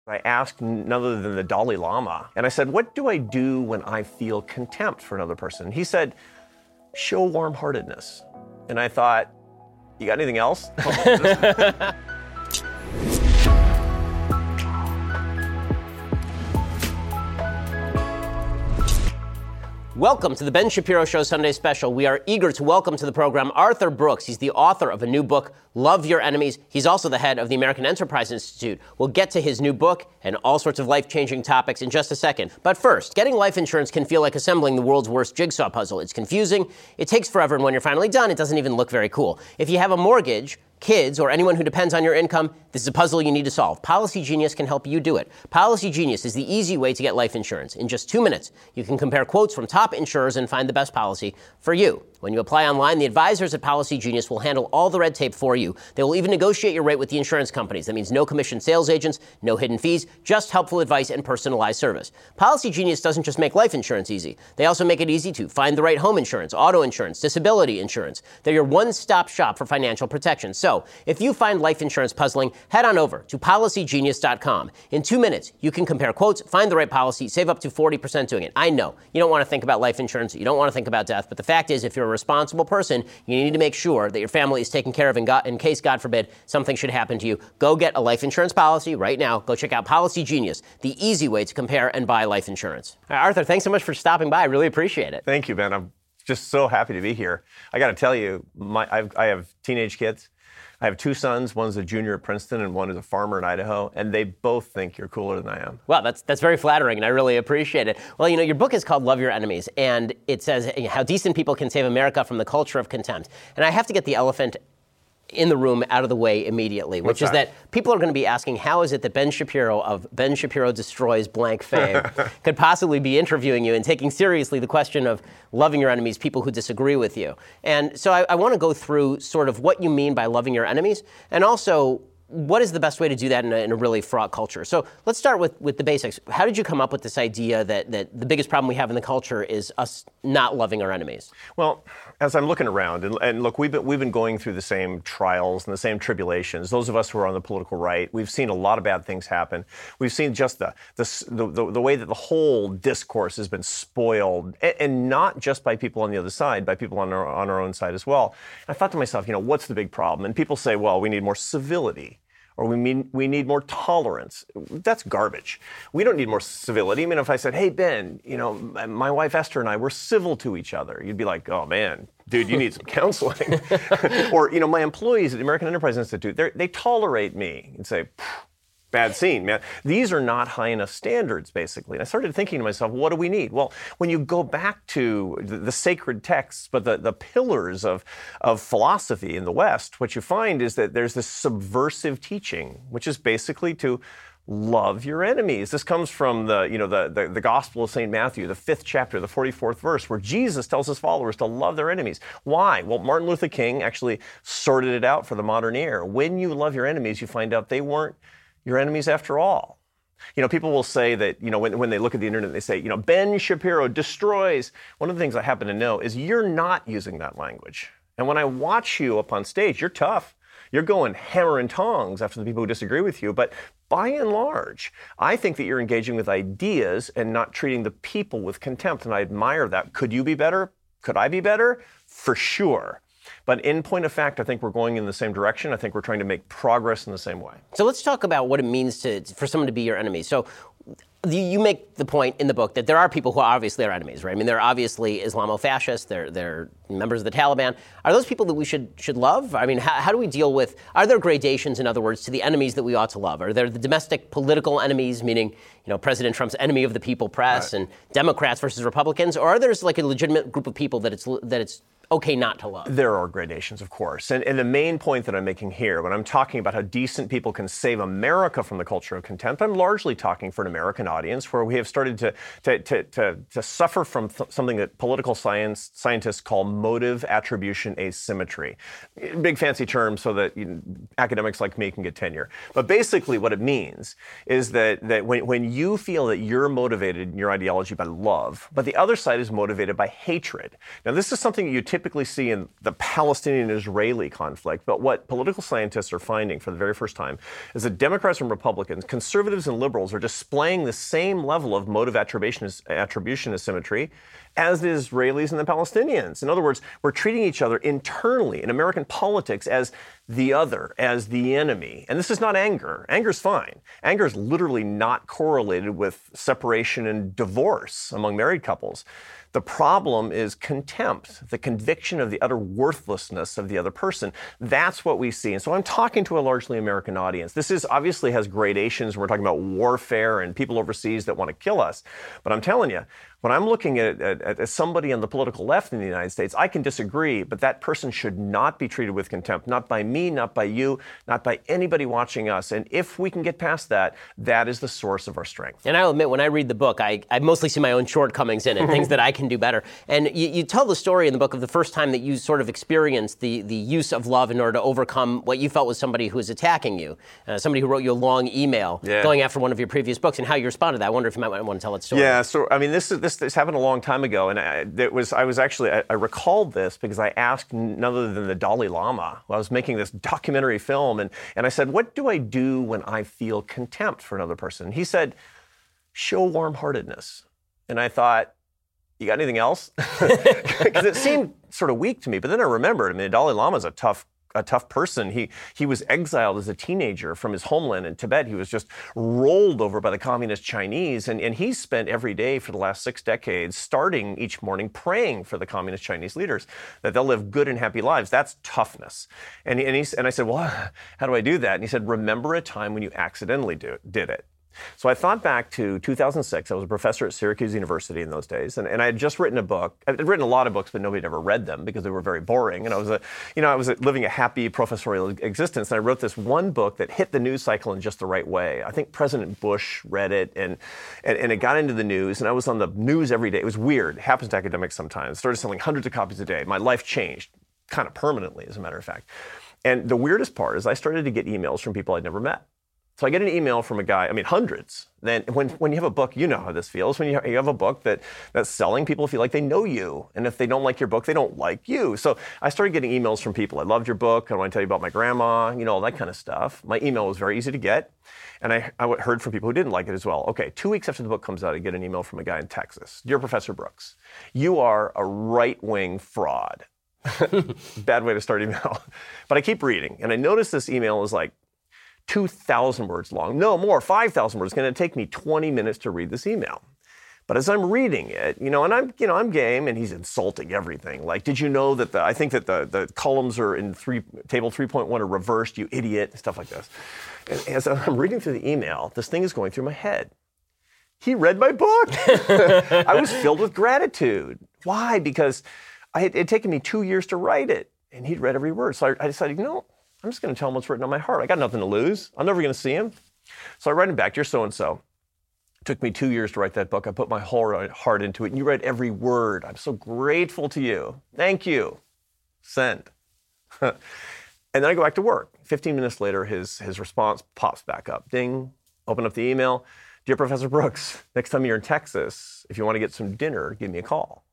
I asked none other than the Dalai Lama, and I said, what do I do when I feel contempt for another person? He said, show warm-heartedness. And I thought, you got anything else? Welcome to the Ben Shapiro Show Sunday Special. We are eager to welcome to the program Arthur Brooks. He's the author of a new book, Love Your Enemies. He's also the head of the American Enterprise Institute. We'll get to his new book and all sorts of life-changing topics in just a second. But first, getting life insurance can feel like assembling the world's worst jigsaw puzzle. It's confusing, it takes forever, and when you're finally done, it doesn't even look very cool. If you have a mortgage, kids, or anyone who depends on your income, this is a puzzle you need to solve. Policy Genius can help you do it. Policy Genius is the easy way to get life insurance. In just 2 minutes, you can compare quotes from top insurers and find the best policy for you. When you apply online, the advisors at Policy Genius will handle all the red tape for you. They will even negotiate your rate with the insurance companies. That means no commission sales agents, no hidden fees, just helpful advice and personalized service. Policy Genius doesn't just make life insurance easy. They also make it easy to find the right home insurance, auto insurance, disability insurance. They're your one-stop shop for financial protection. So, if you find life insurance puzzling, head on over to policygenius.com. In 2 minutes, you can compare quotes, find the right policy, save up to 40% doing it. I know you don't want to think about life insurance, you don't want to think about death, but the fact is, if you're a responsible person, you need to make sure that your family is taken care of in case, God forbid, something should happen to you. Go get a life insurance policy right now. Go check out Policy Genius, the easy way to compare and buy life insurance. Arthur, thanks so much for stopping by. I really appreciate it. Thank you, Ben. I'm just so happy to be here. I got to tell you, I have teenage kids. I have 2 sons. One's a junior at Princeton and one is a farmer in Idaho, and they both think you're cooler than I am. Well, that's very flattering, and I really appreciate it. Well, your book is called Love Your Enemies, and it says how decent people can save America from the culture of contempt. And I have to get the elephant in the room out of the way immediately, which is that people are going to be asking, how is it that Ben Shapiro of Ben Shapiro Destroys Blank fame could possibly be interviewing you and taking seriously the question of loving your enemies, people who disagree with you? And so I want to go through sort of what you mean by loving your enemies, and also what is the best way to do that in a really fraught culture? So let's start with the basics. How did you come up with this idea that the biggest problem we have in the culture is us not loving our enemies? Well, as I'm looking around, and look, we've been going through the same trials and the same tribulations. Those of us who are on the political right, we've seen a lot of bad things happen. We've seen just the way that the whole discourse has been spoiled, and not just by people on the other side, by people on our own side as well. And I thought to myself, what's the big problem? And people say, well, we need more civility. Or we need more tolerance. That's garbage. We don't need more civility. I mean, if I said, hey, Ben, my wife Esther and I, we're civil to each other, you'd be like, oh, man, dude, you need some counseling. Or, my employees at the American Enterprise Institute, they tolerate me. You'd say, bad scene, man. These are not high enough standards, basically. And I started thinking to myself, what do we need? Well, when you go back to the sacred texts, but the pillars of philosophy in the West, what you find is that there's this subversive teaching, which is basically to love your enemies. This comes from the Gospel of St. Matthew, the 5th chapter, the 44th verse, where Jesus tells his followers to love their enemies. Why? Well, Martin Luther King actually sorted it out for the modern ear. When you love your enemies, you find out they weren't your enemies after all. People will say that, when they look at the internet, they say, Ben Shapiro destroys. One of the things I happen to know is you're not using that language. And when I watch you up on stage, you're tough. You're going hammer and tongs after the people who disagree with you. But by and large, I think that you're engaging with ideas and not treating the people with contempt. And I admire that. Could you be better? Could I be better? For sure. But in point of fact, I think we're going in the same direction. I think we're trying to make progress in the same way. So let's talk about what it means for someone to be your enemy. So you make the point in the book that there are people who are obviously our enemies, right? I mean, they're obviously Islamofascists. They're members of the Taliban. Are those people that we should love? I mean, how do we deal with? Are there gradations, in other words, to the enemies that we ought to love? Are there the domestic political enemies, meaning President Trump's enemy of the people press, right, and Democrats versus Republicans, or are there like a legitimate group of people that it's okay not to love? There are gradations, of course. And the main point that I'm making here, when I'm talking about how decent people can save America from the culture of contempt, I'm largely talking for an American audience where we have started to suffer from something that political scientists call motive attribution asymmetry. Big fancy term so that academics like me can get tenure. But basically what it means is that when you feel that you're motivated in your ideology by love, but the other side is motivated by hatred. Now, this is something that you typically typically see in the Palestinian-Israeli conflict, but what political scientists are finding for the very first time is that Democrats and Republicans, conservatives and liberals, are displaying the same level of motive attribution asymmetry as the Israelis and the Palestinians. In other words, we're treating each other internally in American politics as the other, as the enemy. And this is not anger. Anger's fine. Anger is literally not correlated with separation and divorce among married couples. The problem is contempt, the conviction of the utter worthlessness of the other person. That's what we see. And so I'm talking to a largely American audience. This is obviously has gradations. We're talking about warfare and people overseas that want to kill us. But I'm telling you, when I'm looking at somebody on the political left in the United States, I can disagree, but that person should not be treated with contempt, not by me, not by you, not by anybody watching us. And if we can get past that, that is the source of our strength. And I'll admit, when I read the book, I mostly see my own shortcomings in it, things that I can do better. And you tell the story in the book of the first time that you sort of experienced the use of love in order to overcome what you felt was somebody who was attacking you, somebody who wrote you a long email going after one of your previous books, and how you responded to that. I wonder if you might want to tell that story. Yeah, so I mean, this happened a long time ago, and I recalled this because I asked none other than the Dalai Lama. I was making this documentary film, and I said, what do I do when I feel contempt for another person? And he said, show warm-heartedness. And I thought, you got anything else? Because it seemed sort of weak to me, but then I remembered, I mean, the Dalai Lama is a tough person. He was exiled as a teenager from his homeland in Tibet. He was just rolled over by the communist Chinese, and he spent every day for the last 6 decades, starting each morning, praying for the communist Chinese leaders that they'll live good and happy lives. That's toughness. And I said, well, how do I do that? And he said, remember a time when you accidentally did it. So I thought back to 2006. I was a professor at Syracuse University in those days, and I had just written a book. I'd written a lot of books, but nobody had ever read them because they were very boring. And I was living a happy professorial existence. And I wrote this one book that hit the news cycle in just the right way. I think President Bush read it, and it got into the news. And I was on the news every day. It was weird. It happens to academics sometimes. Started selling hundreds of copies a day. My life changed, kind of permanently, as a matter of fact. And the weirdest part is I started to get emails from people I'd never met. So I get an email from a guy, I mean, hundreds. Then when you have a book, you know how this feels. When you have a book that's selling, people feel like they know you. And if they don't like your book, they don't like you. So I started getting emails from people. I loved your book. I want to tell you about my grandma, all that kind of stuff. My email was very easy to get. And I heard from people who didn't like it as well. Okay, 2 weeks after the book comes out, I get an email from a guy in Texas. Dear Professor Brooks, you are a right-wing fraud. Bad way to start email. But I keep reading. And I notice this email is like 2,000 words long. No more, 5,000 words. It's going to take me 20 minutes to read this email. But as I'm reading it, and I'm game, and he's insulting everything. Like, did you know that I think that the columns are in table 3.1 are reversed, you idiot, stuff like this. And as I'm reading through the email, this thing is going through my head. He read my book. I was filled with gratitude. Why? Because it had taken me 2 years to write it, and he'd read every word. So I decided, I'm just going to tell him what's written on my heart. I got nothing to lose. I'm never going to see him. So I write him back, dear so-and-so. It took me 2 years to write that book. I put my whole heart into it, and you read every word. I'm so grateful to you. Thank you. Send. And then I go back to work. 15 minutes later, his response pops back up. Ding. Open up the email. Dear Professor Brooks, next time you're in Texas, if you want to get some dinner, give me a call.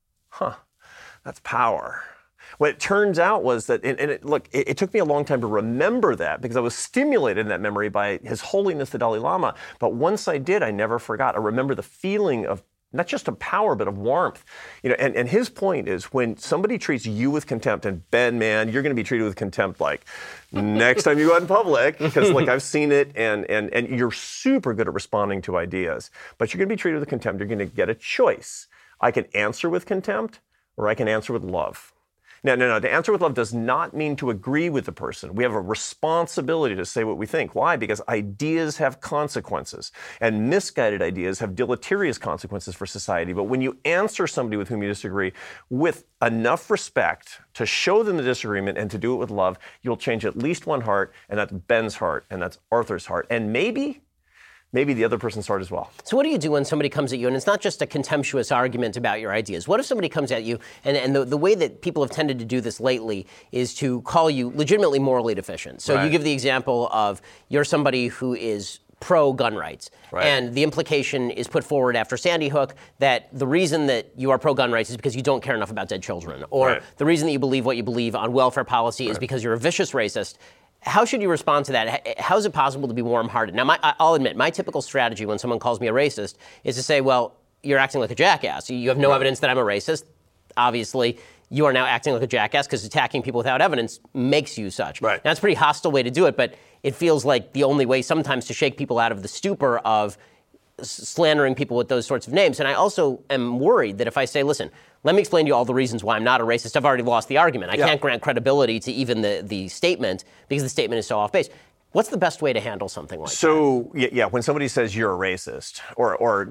That's power. What it turns out was that, it took me a long time to remember that because I was stimulated in that memory by His Holiness the Dalai Lama. But once I did, I never forgot. I remember the feeling of not just of power, but of warmth. And his point is when somebody treats you with contempt, and Ben, man, you're going to be treated with contempt like next time you go out in public, because I've seen it, and you're super good at responding to ideas. But you're going to be treated with contempt. You're going to get a choice. I can answer with contempt, or I can answer with love. No. To answer with love does not mean to agree with the person. We have a responsibility to say what we think. Why? Because ideas have consequences, and misguided ideas have deleterious consequences for society. But when you answer somebody with whom you disagree with enough respect to show them the disagreement and to do it with love, you'll change at least one heart, and that's Ben's heart, and that's Arthur's heart, and maybe the other person's heart as well. So what do you do when somebody comes at you, and it's not just a contemptuous argument about your ideas? What if somebody comes at you, and the way that people have tended to do this lately is to call you legitimately morally deficient? So You give the example of you're somebody who is pro-gun rights. Right. And the implication is put forward after Sandy Hook that the reason that you are pro-gun rights is because you don't care enough about dead children. Or the reason that you believe what you believe on welfare policy is because you're a vicious racist. How should you respond to that? How is it possible to be warm-hearted? Now, I'll admit, my typical strategy when someone calls me a racist is to say, well, you're acting like a jackass. You have no evidence that I'm a racist. Obviously, you are now acting like a jackass because attacking people without evidence makes you such. Right. Now, it's a pretty hostile way to do it, but it feels like the only way sometimes to shake people out of the stupor of slandering people with those sorts of names. And I also am worried that if I say, listen, let me explain to you all the reasons why I'm not a racist, I've already lost the argument. I can't grant credibility to even the statement because the statement is so off base. What's the best way to handle something like that? So, when somebody says you're a racist or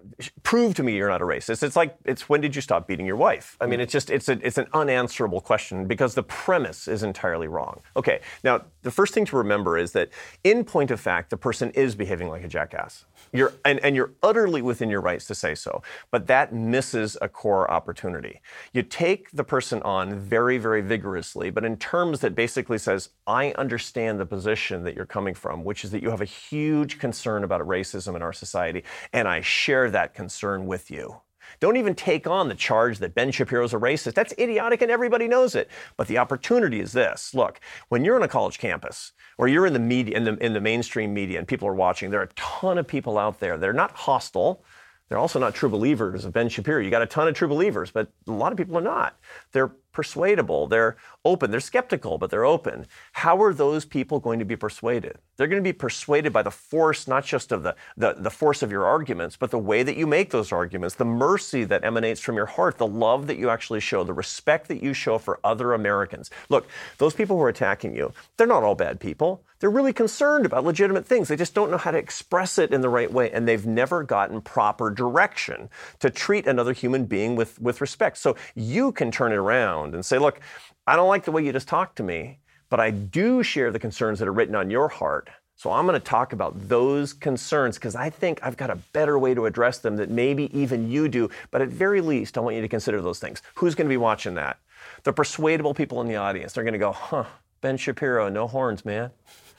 prove to me you're not a racist, it's when did you stop beating your wife? I mean, it's an unanswerable question because the premise is entirely wrong. Okay, now, the first thing to remember is that in point of fact, the person is behaving like a jackass. You're utterly within your rights to say so, but that misses a core opportunity. You take the person on very, very vigorously, but in terms that basically says, I understand the position that you're coming from, which is that you have a huge concern about racism in our society, and I share that concern with you. Don't even take on the charge that Ben Shapiro's a racist. That's idiotic and everybody knows it. But the opportunity is this. Look, when you're on a college campus or you're in the media, in the mainstream media and people are watching, there are a ton of people out there. They're not hostile. They're also not true believers of Ben Shapiro. You got a ton of true believers, but a lot of people are not. They're persuadable. They're open. They're skeptical, but they're open. How are those people going to be persuaded? They're going to be persuaded by the force, not just of the force of your arguments, but the way that you make those arguments, the mercy that emanates from your heart, the love that you actually show, the respect that you show for other Americans. Look, those people who are attacking you, they're not all bad people. They're really concerned about legitimate things. They just don't know how to express it in the right way, and they've never gotten proper direction to treat another human being with respect. So you can turn it around and say, look, I don't like the way you just talked to me, but I do share the concerns that are written on your heart. So I'm going to talk about those concerns because I think I've got a better way to address them that maybe even you do. But at very least, I want you to consider those things. Who's going to be watching that? The persuadable people in the audience. They're going to go, Ben Shapiro, no horns, man.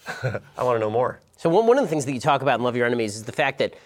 I want to know more. So one of the things that you talk about in Love Your Enemies is the fact that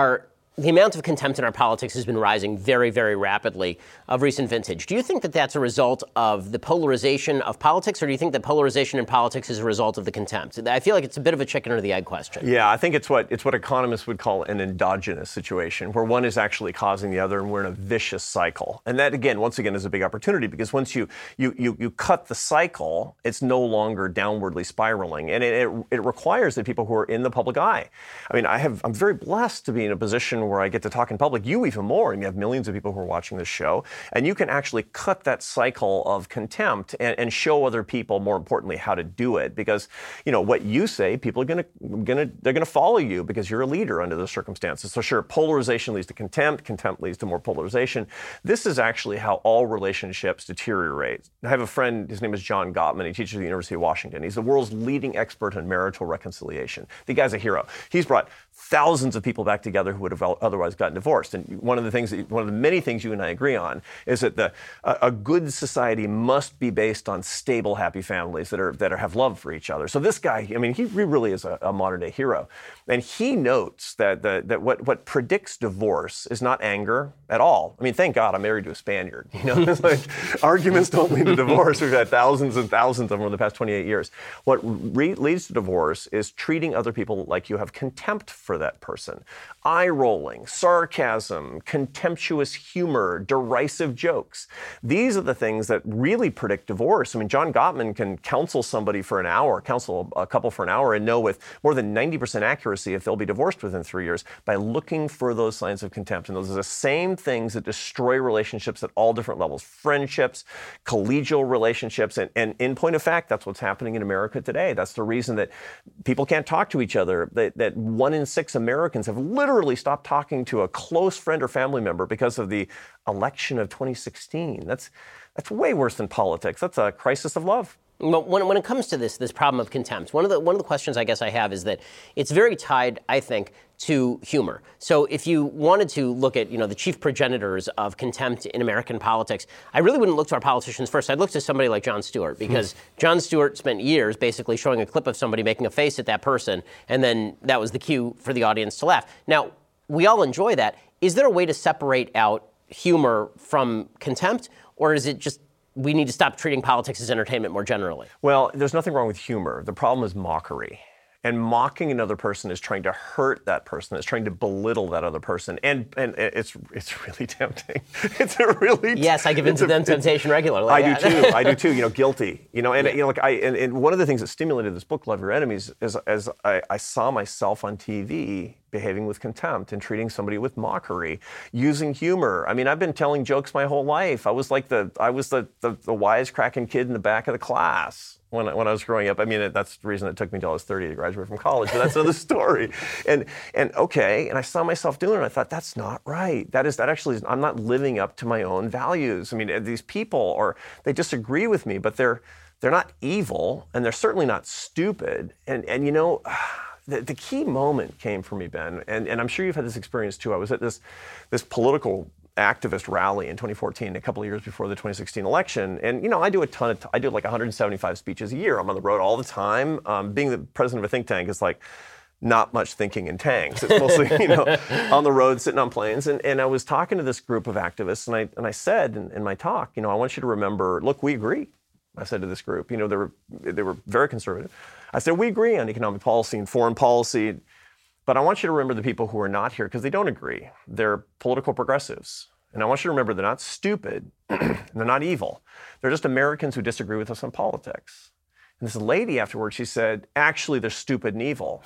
the amount of contempt in our politics has been rising very, very rapidly of recent vintage. Do you think that that's a result of the polarization of politics, or do you think that polarization in politics is a result of the contempt? I feel like it's a bit of a chicken or the egg question. Yeah, I think it's what economists would call an endogenous situation, where one is actually causing the other, and we're in a vicious cycle. And that, once again, is a big opportunity because once you cut the cycle, it's no longer downwardly spiraling, and it requires that people who are in the public eye. I mean, I'm very blessed to be in a position where I get to talk in public, you even more, and you have millions of people who are watching this show, and you can actually cut that cycle of contempt and show other people, more importantly, how to do it. Because, what you say, people are they're gonna follow you because you're a leader under those circumstances. So sure, polarization leads to contempt leads to more polarization. This is actually how all relationships deteriorate. I have a friend, his name is John Gottman, he teaches at the University of Washington. He's the world's leading expert on marital reconciliation. The guy's a hero. He's brought thousands of people back together who would have otherwise gotten divorced. And one of the many things you and I agree on is that a good society must be based on stable, happy families that have love for each other. So this guy, he really is a modern day hero. And he notes that what predicts divorce is not anger at all. Thank God I'm married to a Spaniard. It's like arguments don't lead to divorce. We've had thousands and thousands of them over the past 28 years. What leads to divorce is treating other people like you have contempt for that person. Eye-rolling, sarcasm, contemptuous humor, derisive jokes. These are the things that really predict divorce. John Gottman can counsel somebody for an hour, counsel a couple for an hour, and know with more than 90% accuracy if they'll be divorced within 3 years by looking for those signs of contempt. And those are the same things that destroy relationships at all different levels. Friendships, collegial relationships, and in point of fact, that's what's happening in America today. That's the reason that people can't talk to each other, that 1 in 6 Americans have literally stopped talking to a close friend or family member because of the election of 2016. That's way worse than politics. That's a crisis of love. When it comes to this problem of contempt, one of the questions I guess I have is that it's very tied, I think, to humor. So if you wanted to look at, the chief progenitors of contempt in American politics, I really wouldn't look to our politicians first. I'd look to somebody like Jon Stewart, because Jon Stewart spent years basically showing a clip of somebody making a face at that person, and then that was the cue for the audience to laugh. Now, we all enjoy that. Is there a way to separate out humor from contempt, or is it just we need to stop treating politics as entertainment more generally? Well, there's nothing wrong with humor. The problem is mockery. And mocking another person is trying to hurt that person. It's trying to belittle that other person. And it's really tempting. It's a really yes, I give into them temptation regularly. I do too. Guilty. And one of the things that stimulated this book, Love Your Enemies, is as I saw myself on TV behaving with contempt and treating somebody with mockery, using humor. I mean, I've been telling jokes my whole life. I was like the wisecracking kid in the back of the class when I was growing up. I mean, that's the reason it took me until I was 30 to graduate from college, but that's another story. And I saw myself doing it, and I thought, that's not right. I'm not living up to my own values. I mean, these people they disagree with me, but they're not evil, and they're certainly not stupid. And the key moment came for me, Ben, and I'm sure you've had this experience too. I was at this political activist rally in 2014, a couple of years before the 2016 election. And, I do like 175 speeches a year. I'm on the road all the time. Being the president of a think tank is like not much thinking in tanks. It's mostly, on the road, sitting on planes. And I was talking to this group of activists, and I said in my talk, I want you to remember, look, we agree. I said to this group, they were very conservative. I said, we agree on economic policy and foreign policy, but I want you to remember the people who are not here because they don't agree. They're political progressives. And I want you to remember they're not stupid, and they're not evil. They're just Americans who disagree with us on politics. And this lady afterwards, she said, actually, they're stupid and evil.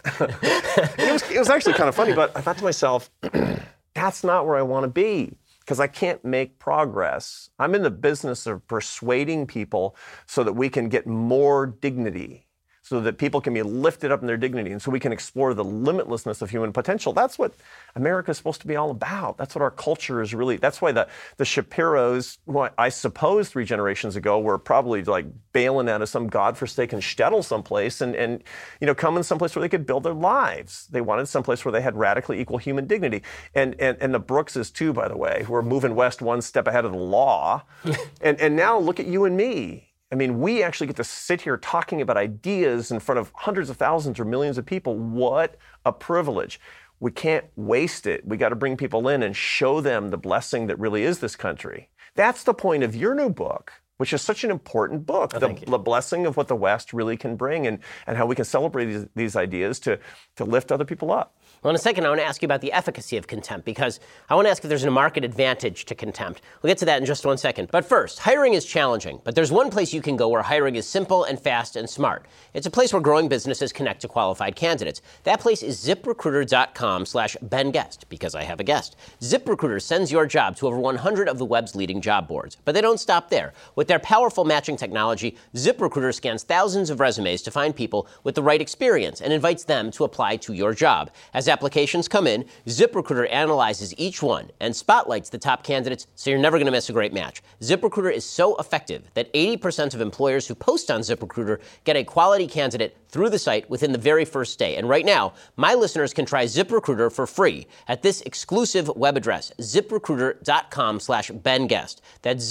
It was actually kind of funny, but I thought to myself, that's not where I want to be, because I can't make progress. I'm in the business of persuading people so that we can get more dignity, so that people can be lifted up in their dignity, and so we can explore the limitlessness of human potential. That's what America is supposed to be all about. That's what our culture is really. That's why the Shapiros, who I suppose 3 generations ago were probably like bailing out of some godforsaken shtetl someplace and coming someplace where they could build their lives. They wanted someplace where they had radically equal human dignity. And the Brookses too, by the way, who are moving west one step ahead of the law. and now look at you and me. I mean, we actually get to sit here talking about ideas in front of hundreds of thousands or millions of people. What a privilege. We can't waste it. We got to bring people in and show them the blessing that really is this country. That's the point of your new book, which is such an important book, the blessing of what the West really can bring and how we can celebrate these ideas to lift other people up. Well, in a second, I want to ask you about the efficacy of contempt, because I want to ask if there's a market advantage to contempt. We'll get to that in just one second. But first, hiring is challenging, but there's one place you can go where hiring is simple and fast and smart. It's a place where growing businesses connect to qualified candidates. That place is ZipRecruiter.com/BenGuest, because I have a guest. ZipRecruiter sends your job to over 100 of the web's leading job boards. But they don't stop there. With their powerful matching technology, ZipRecruiter scans thousands of resumes to find people with the right experience and invites them to apply to your job. As applications come in, ZipRecruiter analyzes each one and spotlights the top candidates, so you're never going to miss a great match. ZipRecruiter is so effective that 80% of employers who post on ZipRecruiter get a quality candidate through the site within the very first day. And right now, my listeners can try ZipRecruiter for free at this exclusive web address, ZipRecruiter.com/BenGuest. That's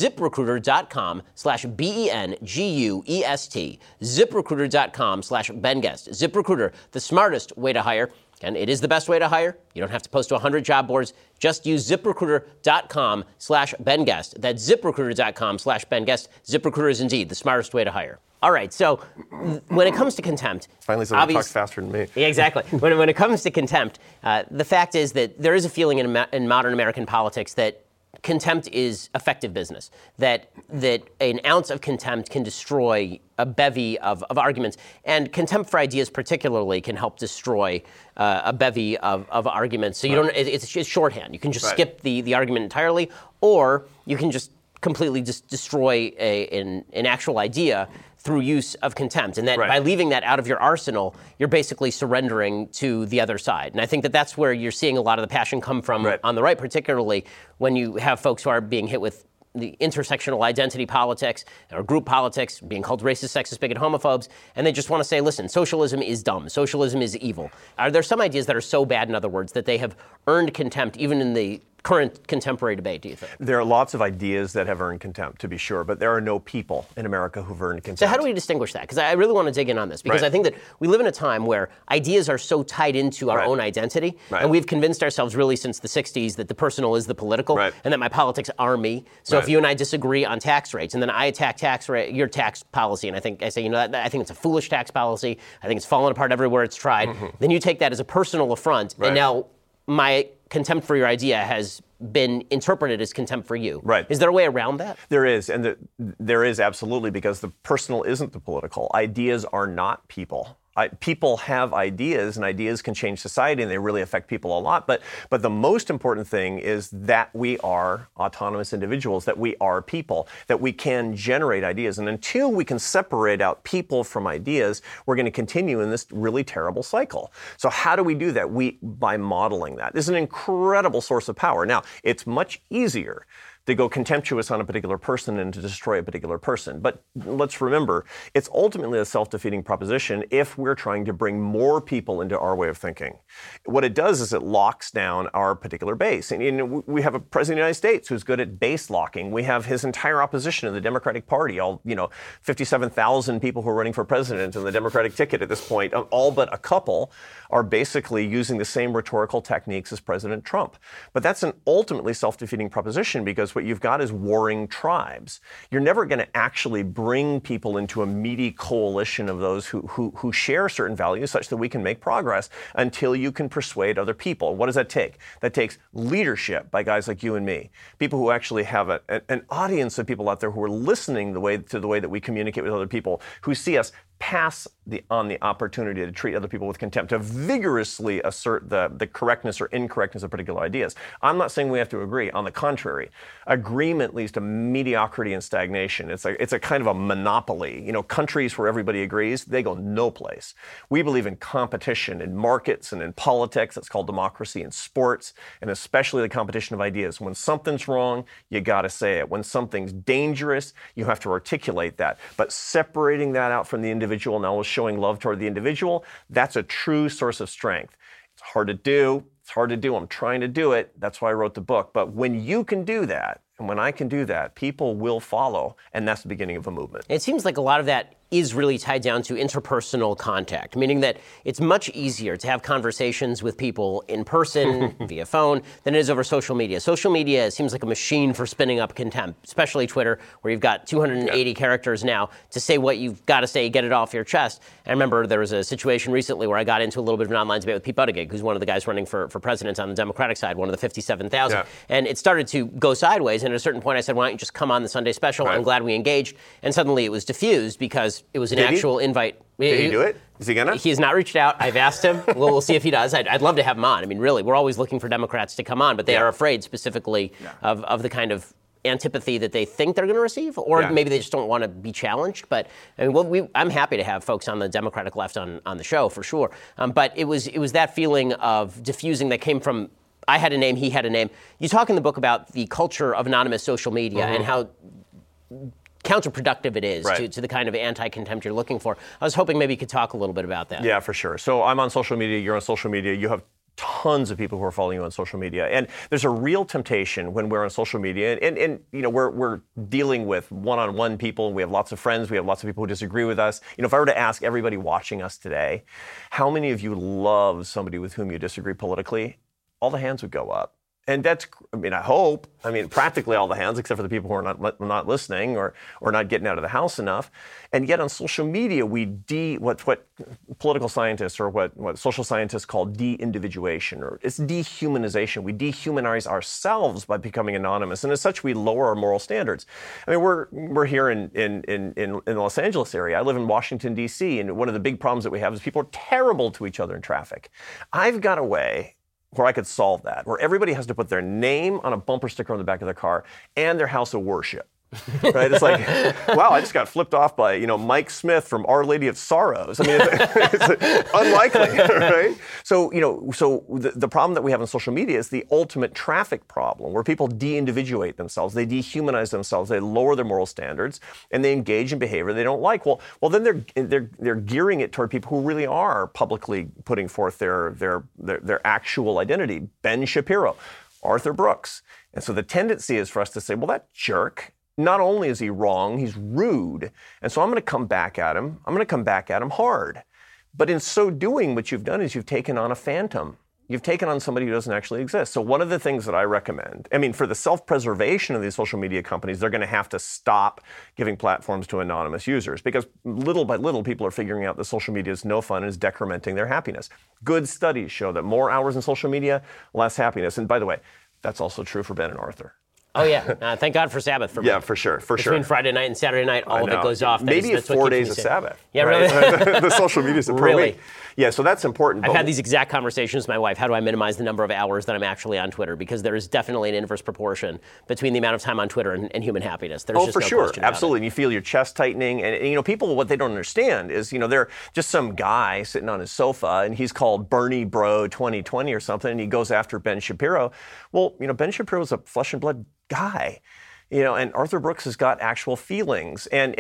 ZipRecruiter.com/BenGuest. ZipRecruiter.com/BenGuest. ZipRecruiter, the smartest way to hire. And it is the best way to hire. You don't have to post to 100 job boards. Just use ZipRecruiter.com/BenGuest. That's ZipRecruiter.com/BenGuest. ZipRecruiter is indeed the smartest way to hire. All right, so when it comes to contempt... Finally somebody talks faster than me. Yeah, exactly. When it comes to contempt, the fact is that there is a feeling in modern American politics that contempt is effective business, that an ounce of contempt can destroy a bevy of arguments, and contempt for ideas particularly can help destroy a bevy of arguments. So you don't. It's shorthand. You can just skip the argument entirely, or you can just completely just destroy an actual idea through use of contempt. And that by leaving that out of your arsenal, you're basically surrendering to the other side. And I think that's where you're seeing a lot of the passion come from on the right, particularly when you have folks who are being hit with the intersectional identity politics or group politics, being called racist, sexist, bigot, homophobes, and they just want to say, listen, socialism is dumb, socialism is evil. Are there some ideas that are so bad, in other words, that they have earned contempt even in the current contemporary debate, do you think? There are lots of ideas that have earned contempt, to be sure, but there are no people in America who've earned contempt. So how do we distinguish that? Because I really want to dig in on this, because I think that we live in a time where ideas are so tied into our own identity, and we've convinced ourselves really since the 60s that the personal is the political, and that my politics are me. So if you and I disagree on tax rates, and then I attack your tax policy, and I say, I think it's a foolish tax policy, I think it's fallen apart everywhere it's tried, then you take that as a personal affront, and now my contempt for your idea has been interpreted as contempt for you. Is there a way around that? There is, and there is absolutely, because the personal isn't the political. Ideas are not people. People have ideas, and ideas can change society, and they really affect people a lot. But the most important thing is that we are autonomous individuals, that we are people, that we can generate ideas. And until we can separate out people from ideas, we're going to continue in this really terrible cycle. So how do we do that? By modeling that. This is an incredible source of power. Now, it's much easier to go contemptuous on a particular person and to destroy a particular person. But let's remember, it's ultimately a self-defeating proposition if we're trying to bring more people into our way of thinking. What it does is it locks down our particular base. And we have a president of the United States who's good at base locking. We have his entire opposition in the Democratic Party, 57,000 people who are running for president in the Democratic ticket at this point, all but a couple are basically using the same rhetorical techniques as President Trump. But that's an ultimately self-defeating proposition, because what you've got is warring tribes. You're never going to actually bring people into a meaty coalition of those who share certain values such that we can make progress until you can persuade other people. What does that take? That takes leadership by guys like you and me, people who actually have an audience of people out there who are listening to the way that we communicate with other people, who see us pass on the opportunity to treat other people with contempt, to vigorously assert the correctness or incorrectness of particular ideas. I'm not saying we have to agree. On the contrary, agreement leads to mediocrity and stagnation. It's a kind of a monopoly. Countries where everybody agrees, they go no place. We believe in competition in markets and in politics. That's called democracy. In sports, and especially the competition of ideas. When something's wrong, you got to say it. When something's dangerous, you have to articulate that. But separating that out from the individual, now showing love toward the individual, that's a true source of strength. It's hard to do. I'm trying to do it. That's why I wrote the book. But when you can do that, and when I can do that, people will follow, and that's the beginning of a movement. It seems like a lot of that is really tied down to interpersonal contact, meaning that it's much easier to have conversations with people in person via phone than it is over social media. Social media seems like a machine for spinning up contempt, especially Twitter, where you've got 280 characters now to say what you've got to say, get it off your chest. I remember there was a situation recently where I got into a little bit of an online debate with Pete Buttigieg, who's one of the guys running for president on the Democratic side, one of the 57,000. And it started to go sideways, and at a certain point I said, why don't you just come on the Sunday special? I'm glad we engaged. And suddenly it was diffused because it was an actual invite. Did he do it? Is he gonna? He has not reached out. I've asked him. We'll see if he does. I'd love to have him on. I mean, really, we're always looking for Democrats to come on, but they are afraid specifically of the kind of antipathy that they think they're going to receive, or maybe they just don't want to be challenged. But I mean, I'm happy to have folks on the Democratic left on the show for sure. But it was that feeling of diffusing that came from, I had a name, he had a name. You talk in the book about the culture of anonymous social media and how counterproductive it is to the kind of anti-contempt you're looking for. I was hoping maybe you could talk a little bit about that. Yeah, for sure. So I'm on social media, you're on social media, you have tons of people who are following you on social media. And there's a real temptation when we're on social media, and we're dealing with one-on-one people, we have lots of friends, we have lots of people who disagree with us. If I were to ask everybody watching us today, how many of you love somebody with whom you disagree politically? All the hands would go up. And that's, I hope, practically all the hands, except for the people who are not listening or not getting out of the house enough. And yet on social media, what political scientists or what social scientists call de-individuation, or it's dehumanization. We dehumanize ourselves by becoming anonymous. And as such, we lower our moral standards. We're here in the Los Angeles area. I live in Washington, D.C., and one of the big problems that we have is people are terrible to each other in traffic. I've got a way where I could solve that, where everybody has to put their name on a bumper sticker on the back of their car and their house of worship. right? It's like, wow, I just got flipped off by, Mike Smith from Our Lady of Sorrows. I mean, it's unlikely, right? So, the problem that we have on social media is the ultimate traffic problem, where people de-individuate themselves, they dehumanize themselves, they lower their moral standards, and they engage in behavior they don't like. Well, then they're gearing it toward people who really are publicly putting forth their actual identity. Ben Shapiro, Arthur Brooks. And so the tendency is for us to say, well, that jerk, not only is he wrong, he's rude. And so I'm going to come back at him. I'm going to come back at him hard. But in so doing, what you've done is you've taken on a phantom. You've taken on somebody who doesn't actually exist. So one of the things that I recommend, for the self-preservation of these social media companies, they're going to have to stop giving platforms to anonymous users, because little by little, people are figuring out that social media is no fun and is decrementing their happiness. Good studies show that more hours in social media, less happiness. And by the way, that's also true for Ben and Arthur. Oh, yeah. Thank God for Sabbath. For sure. Between Friday night and Saturday night, all of it goes off. Maybe it's 4 days of Sabbath. Yeah, right? really? The social media is a pro week. Yeah, so that's important. I've had these exact conversations with my wife. How do I minimize the number of hours that I'm actually on Twitter? Because there is definitely an inverse proportion between the amount of time on Twitter and human happiness. There's just for no sure. question about Absolutely. it. And you feel your chest tightening. And, people, what they don't understand is, they're just some guy sitting on his sofa, and he's called Bernie Bro 2020 or something, and he goes after Ben Shapiro. Well, Ben Shapiro is a flesh and blood guy, and Arthur Brooks has got actual feelings, and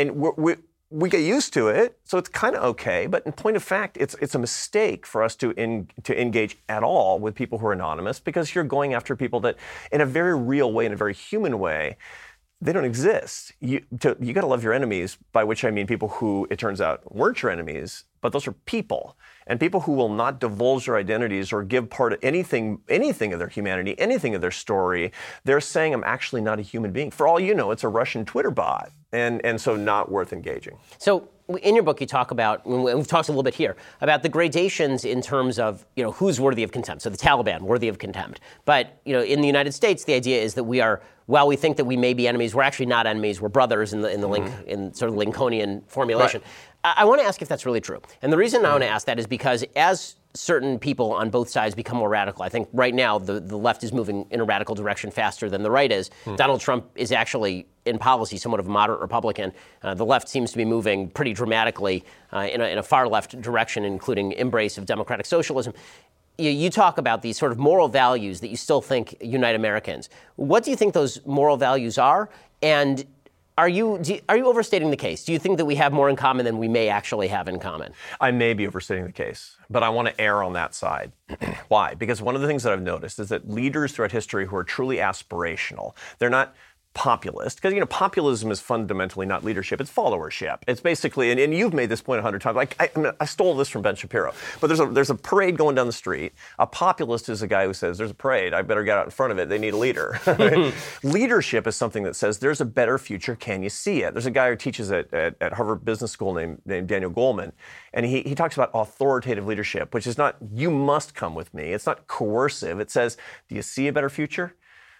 we get used to it, so it's kind of okay. But in point of fact, it's a mistake for us to engage at all with people who are anonymous, because you're going after people that, in a very real way, in a very human way, they don't exist. You got to love your enemies, by which I mean people who, it turns out, weren't your enemies, but those are people. And people who will not divulge their identities or give part of anything of their humanity, anything of their story. They're saying, I'm actually not a human being. For all you know, it's a Russian Twitter bot, and so not worth engaging. So in your book, you talk about, and we've talked a little bit here, about the gradations in terms of, who's worthy of contempt. So the Taliban, worthy of contempt. But, in the United States, the idea is that we are, while we think that we may be enemies, we're actually not enemies. We're brothers in in sort of Lincolnian formulation. Right. I want to ask if that's really true. And the reason I want to ask that is because as certain people on both sides become more radical, I think right now the left is moving in a radical direction faster than the right is. Donald Trump is actually, in policy, somewhat of a moderate Republican. The left seems to be moving pretty dramatically in a far left direction, including embrace of democratic socialism. You talk about these sort of moral values that you still think unite Americans. What do you think those moral values are? And are you overstating the case? Do you think that we have more in common than we may actually have in common? I may be overstating the case, but I want to err on that side. Why? Because one of the things that I've noticed is that leaders throughout history who are truly aspirational, they're not populist, because populism is fundamentally not leadership, it's followership. It's basically, and you've made this point 100 times. I stole this from Ben Shapiro, but there's a parade going down the street. A populist is a guy who says, there's a parade, I better get out in front of it, they need a leader. Right? Leadership is something that says, there's a better future, can you see it? There's a guy who teaches at Harvard Business School named Daniel Goleman, and he talks about authoritative leadership, which is not, you must come with me. It's not coercive. It says, do you see a better future?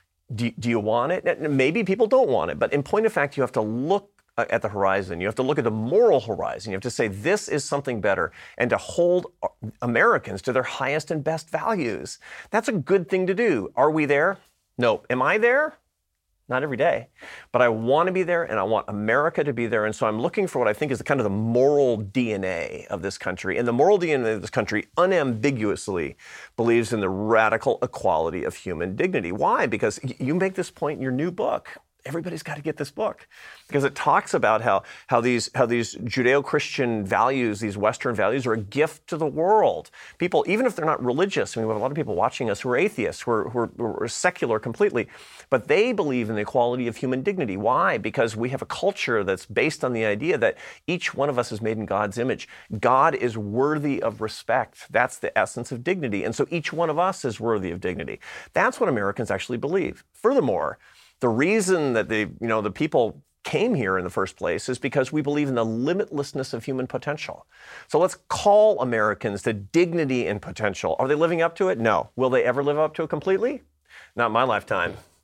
Do you want it? Maybe people don't want it, but in point of fact, you have to look at the horizon. You have to look at the moral horizon. You have to say, this is something better, and to hold Americans to their highest and best values. That's a good thing to do. Are we there? No. Am I there? Not every day. But I want to be there, and I want America to be there. And so I'm looking for what I think is the moral DNA of this country. And the moral DNA of this country unambiguously believes in the radical equality of human dignity. Why? Because you make this point in your new book. Everybody's got to get this book, because it talks about how these Judeo-Christian values, these Western values, are a gift to the world. People, even if they're not religious, we have a lot of people watching us who are atheists, who are secular completely, but they believe in the equality of human dignity. Why? Because we have a culture that's based on the idea that each one of us is made in God's image. God is worthy of respect. That's the essence of dignity. And so each one of us is worthy of dignity. That's what Americans actually believe. Furthermore, the reason that the people came here in the first place is because we believe in the limitlessness of human potential. So let's call Americans to dignity and potential. Are they living up to it? No. Will they ever live up to it completely? Not in my lifetime.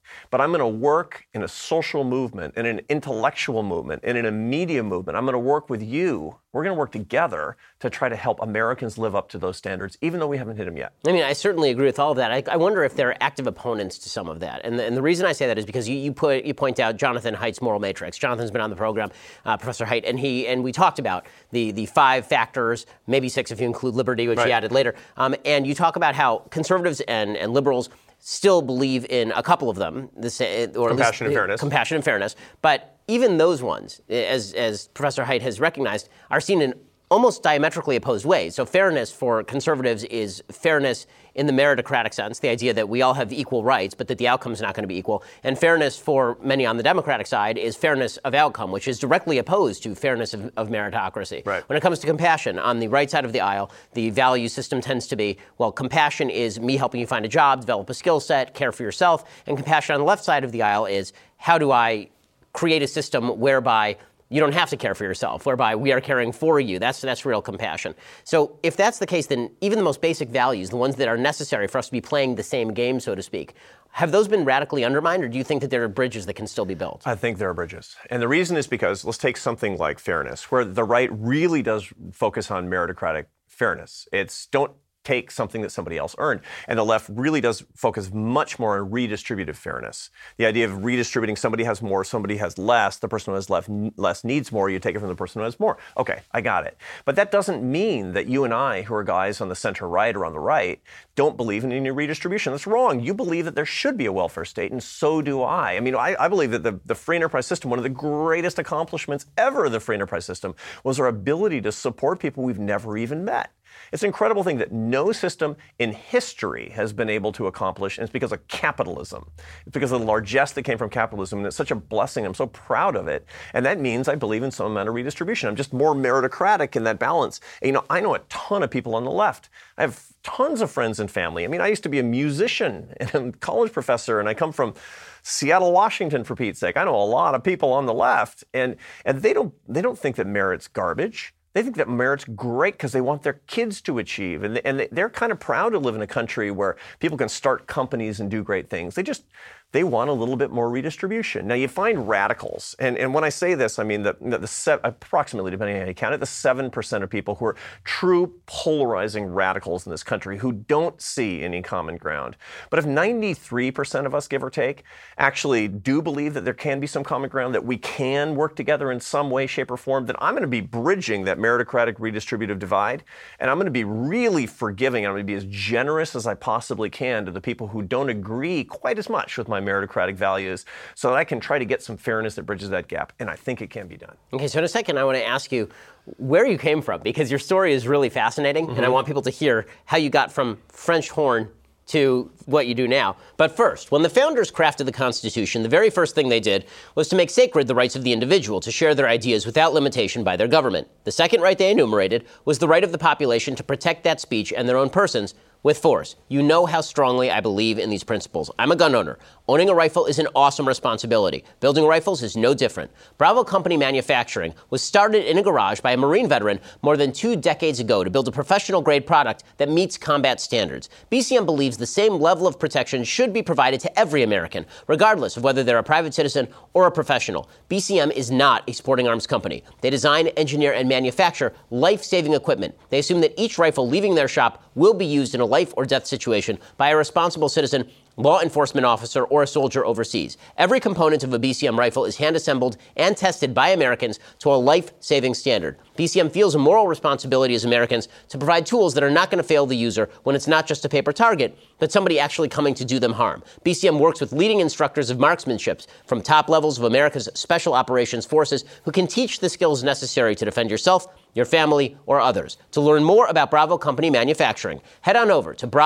but I'm going to work in a social movement, in an intellectual movement, and in a media movement. I'm going to work with you. We're going to work together to try to help Americans live up to those standards, even though we haven't hit them yet. I mean, I certainly agree with all of that. I wonder if there are active opponents to some of that. And the reason I say that is because you point out Jonathan Haidt's moral matrix. Jonathan's been on the program, Professor Haidt, and we talked about the 5 factors, maybe 6 if you include liberty, which he added later. And you talk about how conservatives and liberals still believe in a couple of them, or compassion and fairness. Compassion and fairness. But even those ones, as Professor Haidt has recognized, are seen in almost diametrically opposed ways. So fairness for conservatives is fairness in the meritocratic sense, the idea that we all have equal rights, but that the outcome is not going to be equal. And fairness for many on the Democratic side is fairness of outcome, which is directly opposed to fairness of meritocracy. Right. When it comes to compassion, on the right side of the aisle, the value system tends to be, well, compassion is me helping you find a job, develop a skill set, care for yourself. And compassion on the left side of the aisle is, how do I create a system whereby you don't have to care for yourself, whereby we are caring for you. That's real compassion. So if that's the case, then even the most basic values, the ones that are necessary for us to be playing the same game, so to speak, have those been radically undermined, or do you think that there are bridges that can still be built? I think there are bridges. And the reason is because, let's take something like fairness, where the right really does focus on meritocratic fairness. It's don't take something that somebody else earned. And the left really does focus much more on redistributive fairness. The idea of redistributing, somebody has more, somebody has less, the person who has less needs more, you take it from the person who has more. Okay, I got it. But that doesn't mean that you and I, who are guys on the center right or on the right, don't believe in any redistribution. That's wrong. You believe that there should be a welfare state, and so do I. I mean, I believe that the free enterprise system, one of the greatest accomplishments ever of the free enterprise system, was our ability to support people we've never even met. It's an incredible thing that no system in history has been able to accomplish, and it's because of capitalism. It's because of the largesse that came from capitalism, and it's such a blessing. I'm so proud of it. And that means I believe in some amount of redistribution. I'm just more meritocratic in that balance. And, I know a ton of people on the left. I have tons of friends and family. I mean, I used to be a musician and a college professor, and I come from Seattle, Washington, for Pete's sake. I know a lot of people on the left, and they don't think that merit's garbage. They think that merit's great because they want their kids to achieve. And they're kind of proud to live in a country where people can start companies and do great things. They want a little bit more redistribution. Now, you find radicals, and when I say this, I mean the approximately, depending on how you count it, the 7% of people who are true polarizing radicals in this country who don't see any common ground. But if 93% of us, give or take, actually do believe that there can be some common ground, that we can work together in some way, shape, or form, then I'm going to be bridging that meritocratic redistributive divide, and I'm going to be really forgiving. I'm going to be as generous as I possibly can to the people who don't agree quite as much with my meritocratic values, so that I can try to get some fairness that bridges that gap, and I think it can be done. Okay, so in a second, I want to ask you where you came from, because your story is really fascinating, and I want people to hear how you got from French horn to what you do now. But first, when the founders crafted the Constitution, the very first thing they did was to make sacred the rights of the individual to share their ideas without limitation by their government. The second right they enumerated was the right of the population to protect that speech and their own persons with force. You know how strongly I believe in these principles. I'm a gun owner. Owning a rifle is an awesome responsibility. Building rifles is no different. Bravo Company Manufacturing was started in a garage by a Marine veteran more than 2 decades ago to build a professional-grade product that meets combat standards. BCM believes the same level of protection should be provided to every American, regardless of whether they're a private citizen or a professional. BCM is not a sporting arms company. They design, engineer, and manufacture life-saving equipment. They assume that each rifle leaving their shop will be used in a life or death situation by a responsible citizen, law enforcement officer, or a soldier overseas. Every component of a BCM rifle is hand-assembled and tested by Americans to a life-saving standard. BCM feels a moral responsibility as Americans to provide tools that are not going to fail the user when it's not just a paper target, but somebody actually coming to do them harm. BCM works with leading instructors of marksmanship from top levels of America's Special Operations Forces who can teach the skills necessary to defend yourself, your family, or others. To learn more about Bravo Company Manufacturing, head on over to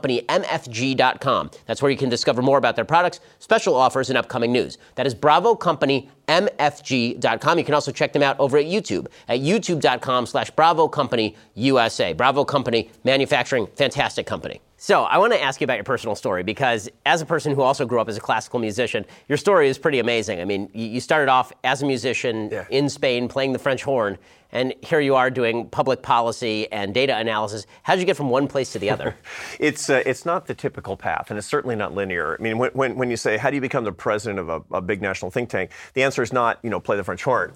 BravoCompanyMFG.com. That's where you can discover more about their products, special offers, and upcoming news. That is BravoCompanyMFG.com. You can also check them out over at YouTube at youtube.com/BravoCompanyUSA. Bravo Company Manufacturing, fantastic company. So I want to ask you about your personal story, because as a person who also grew up as a classical musician, your story is pretty amazing. I mean, you started off as a musician in Spain playing the French horn, and here you are doing public policy and data analysis. How did you get from one place to the other? It's not the typical path, and it's certainly not linear. I mean, when you say, how do you become the president of a big national think tank, the answer is not, play the French horn.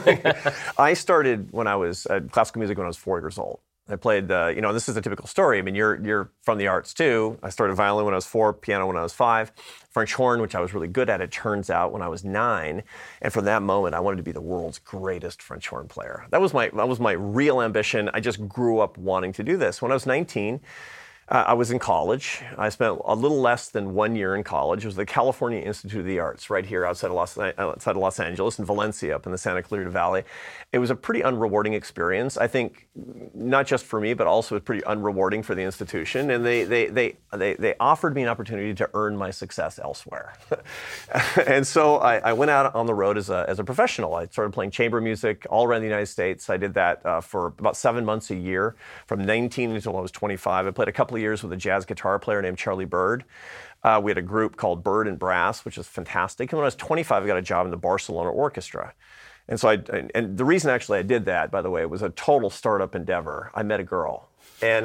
I started when I was classical music when I was 4 years old. I played, this is a typical story. I mean, you're from the arts too. I started violin when I was 4, piano when I was 5, French horn, which I was really good at, it turns out, when I was 9. And from that moment, I wanted to be the world's greatest French horn player. That was my real ambition. I just grew up wanting to do this. When I was 19, I was in college. I spent a little less than 1 year in college. It was the California Institute of the Arts right here outside of Los Angeles in Valencia up in the Santa Clarita Valley. It was a pretty unrewarding experience. I think not just for me, but also pretty unrewarding for the institution. And they offered me an opportunity to earn my success elsewhere. And so I went out on the road as a professional. I started playing chamber music all around the United States. I did that for about 7 months a year, from 19 until I was 25. I played a couple of years with a jazz guitar player named Charlie Bird. We had a group called Bird and Brass, which was fantastic. And when I was 25, I got a job in the Barcelona Orchestra. And so and the reason actually I did that, by the way, was a total startup endeavor. I met a girl. And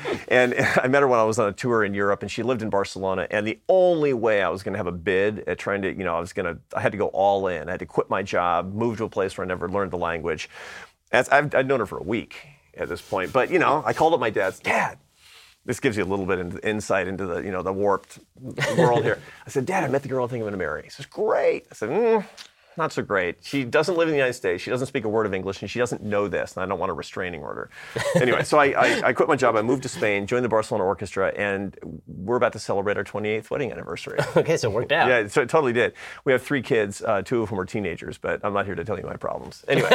I met her when I was on a tour in Europe, and she lived in Barcelona. And the only way I was going to have a bid at trying to, I had to go all in. I had to quit my job, move to a place where I never learned the language. I'd known her for a week at this point. But, I called up my dad. Dad, this gives you a little bit of insight into the warped world here. I said, Dad, I met the girl I think I'm going to marry. He says, great. I said, not so great. She doesn't live in the United States. She doesn't speak a word of English, and she doesn't know this, and I don't want a restraining order. Anyway, so I quit my job. I moved to Spain, joined the Barcelona Orchestra, and we're about to celebrate our 28th wedding anniversary. Okay, so it worked out. Yeah, so it totally did. We have 3 kids, 2 of whom are teenagers, but I'm not here to tell you my problems. Anyway,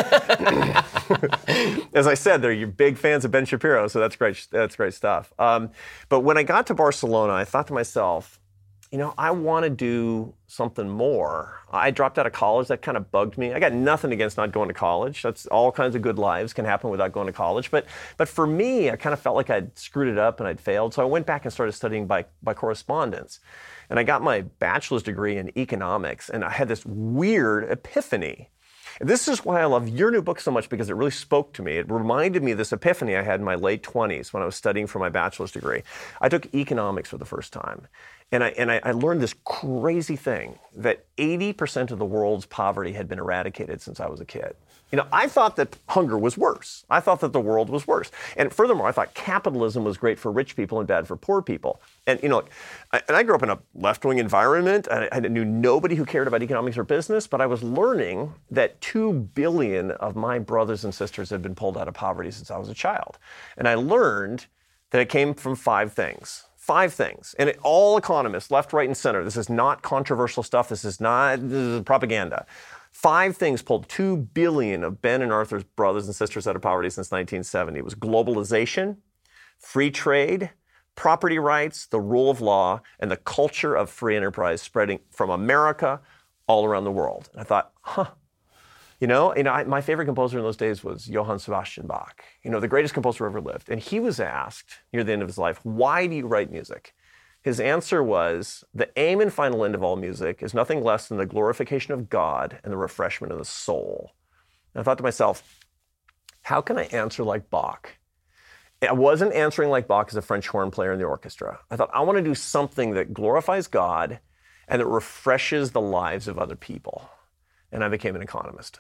as I said, they're big fans of Ben Shapiro, so that's great. That's great stuff. But when I got to Barcelona, I thought to myself, I want to do something more. I dropped out of college. That kind of bugged me. I got nothing against not going to college. That's all kinds of good lives can happen without going to college. But for me, I kind of felt like I'd screwed it up and I'd failed. So I went back and started studying by correspondence. And I got my bachelor's degree in economics. And I had this weird epiphany. And this is why I love your new book so much, because it really spoke to me. It reminded me of this epiphany I had in my late 20s when I was studying for my bachelor's degree. I took economics for the first time. And I learned this crazy thing, that 80% of the world's poverty had been eradicated since I was a kid. I thought that hunger was worse. I thought that the world was worse. And furthermore, I thought capitalism was great for rich people and bad for poor people. And, I grew up in a left-wing environment. I knew nobody who cared about economics or business, but I was learning that 2 billion of my brothers and sisters had been pulled out of poverty since I was a child. And I learned that it came from 5 things. 5 things. And all economists, left, right, and center, this is not controversial stuff. This is propaganda. 5 things pulled 2 billion of Ben and Arthur's brothers and sisters out of poverty since 1970. It was globalization, free trade, property rights, the rule of law, and the culture of free enterprise spreading from America all around the world. And I thought, my favorite composer in those days was Johann Sebastian Bach, the greatest composer who ever lived. And he was asked near the end of his life, why do you write music? His answer was, the aim and final end of all music is nothing less than the glorification of God and the refreshment of the soul. And I thought to myself, how can I answer like Bach? I wasn't answering like Bach as a French horn player in the orchestra. I thought, I want to do something that glorifies God and that refreshes the lives of other people. And I became an economist.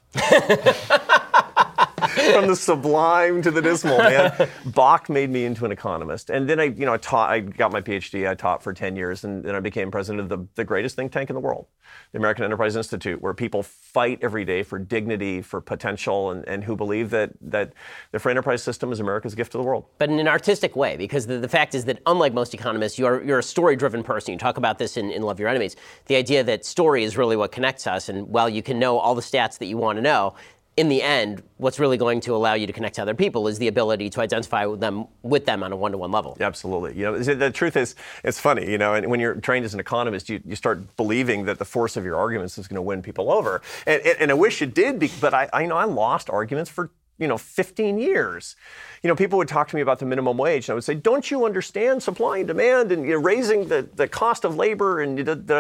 From the sublime to the dismal, man. Bach made me into an economist. And then I got my PhD, I taught for 10 years, and then I became president of the greatest think tank in the world, the American Enterprise Institute, where people fight every day for dignity, for potential, and who believe that the free enterprise system is America's gift to the world. But in an artistic way, because the fact is that unlike most economists, you're a story-driven person. You talk about this in Love Your Enemies. The idea that story is really what connects us, and while you can know all the stats that you want to know, in the end, what's really going to allow you to connect to other people is the ability to identify with them on a one-to-one level. Absolutely. The truth is, it's funny, and when you're trained as an economist, you start believing that the force of your arguments is going to win people over. And I wish it did, but I lost arguments for 15 years. People would talk to me about the minimum wage, and I would say, don't you understand supply and demand and raising the cost of labor and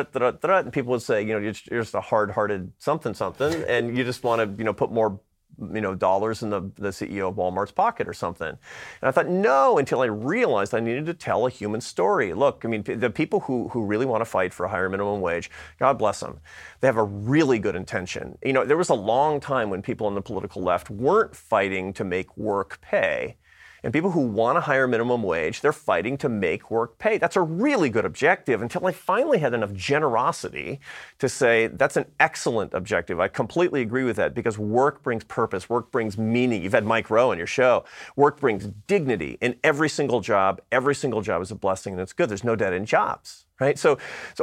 and people would say, you're just a hard-hearted something, and you just want to, put more dollars in the CEO of Walmart's pocket or something. And I thought, no, until I realized I needed to tell a human story. Look, the people who really want to fight for a higher minimum wage, God bless them, they have a really good intention. There was a long time when people on the political left weren't fighting to make work pay. And people who want a higher minimum wage, they're fighting to make work pay. That's a really good objective until I finally had enough generosity to say that's an excellent objective. I completely agree with that because work brings purpose. Work brings meaning. You've had Mike Rowe on your show. Work brings dignity in every single job. Every single job is a blessing and it's good. There's no dead-end jobs. Right? So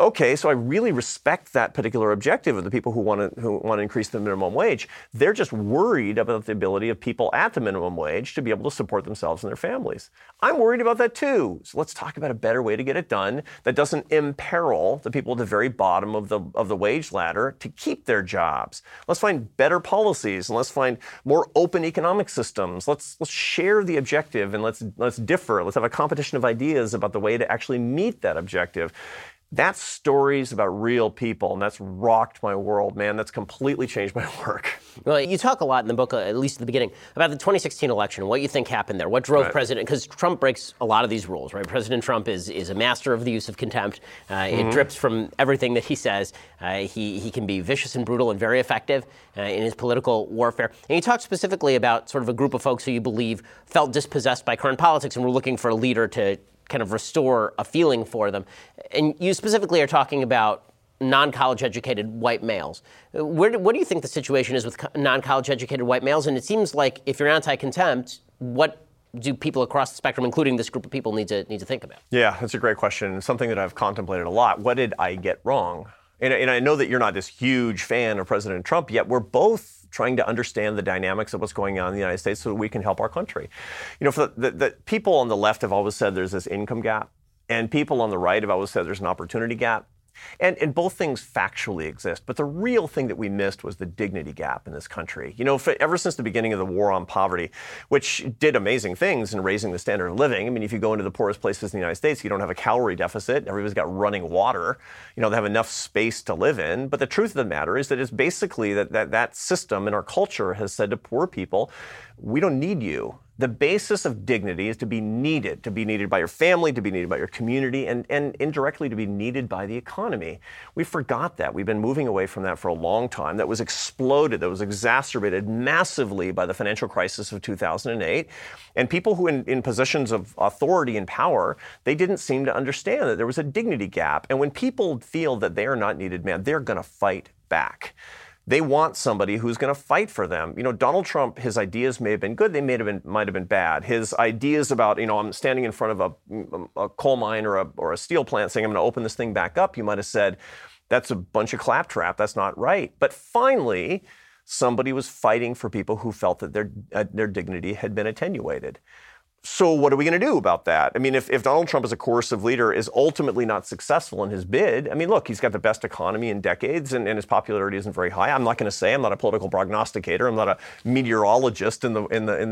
I really respect that particular objective of the people who want to increase the minimum wage. They're just worried about the ability of people at the minimum wage to be able to support themselves and their families. I'm worried about that too. So let's talk about a better way to get it done that doesn't imperil the people at the very bottom of the wage ladder to keep their jobs. Let's find better policies and let's find more open economic systems. Let's share the objective and let's differ. Let's have a competition of ideas about the way to actually meet that objective. That's stories about real people, and that's rocked my world, man. That's completely changed my work. Well, you talk a lot in the book, at least at the beginning, about the 2016 election, what you think happened there, what drove President, because Trump breaks a lot of these rules, right? President Trump is a master of the use of contempt. It drips from everything that he says. He can be vicious and brutal and very effective in his political warfare. And you talk specifically about sort of a group of folks who you believe felt dispossessed by current politics and were looking for a leader to kind of restore a feeling for them. And you specifically are talking about non-college educated white males. What do you think the situation is with non-college educated white males? And it seems like if you're anti-contempt, what do people across the spectrum, including this group of people, need to think about? Yeah, that's a great question. Something that I've contemplated a lot. What did I get wrong? And I know that you're not this huge fan of President Trump, yet we're both trying to understand the dynamics of what's going on in the United States so that we can help our country. For the people on the left have always said there's this income gap, and people on the right have always said there's an opportunity gap. And both things factually exist. But the real thing that we missed was the dignity gap in this country. Ever since the beginning of the war on poverty, which did amazing things in raising the standard of living. If you go into the poorest places in the United States, you don't have a calorie deficit. Everybody's got running water. They have enough space to live in. But the truth of the matter is that it's basically that system in our culture has said to poor people, we don't need you. The basis of dignity is to be needed by your family, to be needed by your community, and indirectly to be needed by the economy. We forgot that. We've been moving away from that for a long time. That was exploded, that was exacerbated massively by the financial crisis of 2008. And people who in positions of authority and power, they didn't seem to understand that there was a dignity gap. And when people feel that they are not needed, man, they're going to fight back. They want somebody who's going to fight for them. Donald Trump, his ideas may have been good. They might have been bad. His ideas about, I'm standing in front of a coal mine or a steel plant saying I'm going to open this thing back up. You might have said, that's a bunch of claptrap. That's not right. But finally, somebody was fighting for people who felt that their dignity had been attenuated. So what are we going to do about that? If Donald Trump as a coercive leader is ultimately not successful in his bid, look, he's got the best economy in decades and his popularity isn't very high. I'm not going to say I'm not a political prognosticator. I'm not a meteorologist in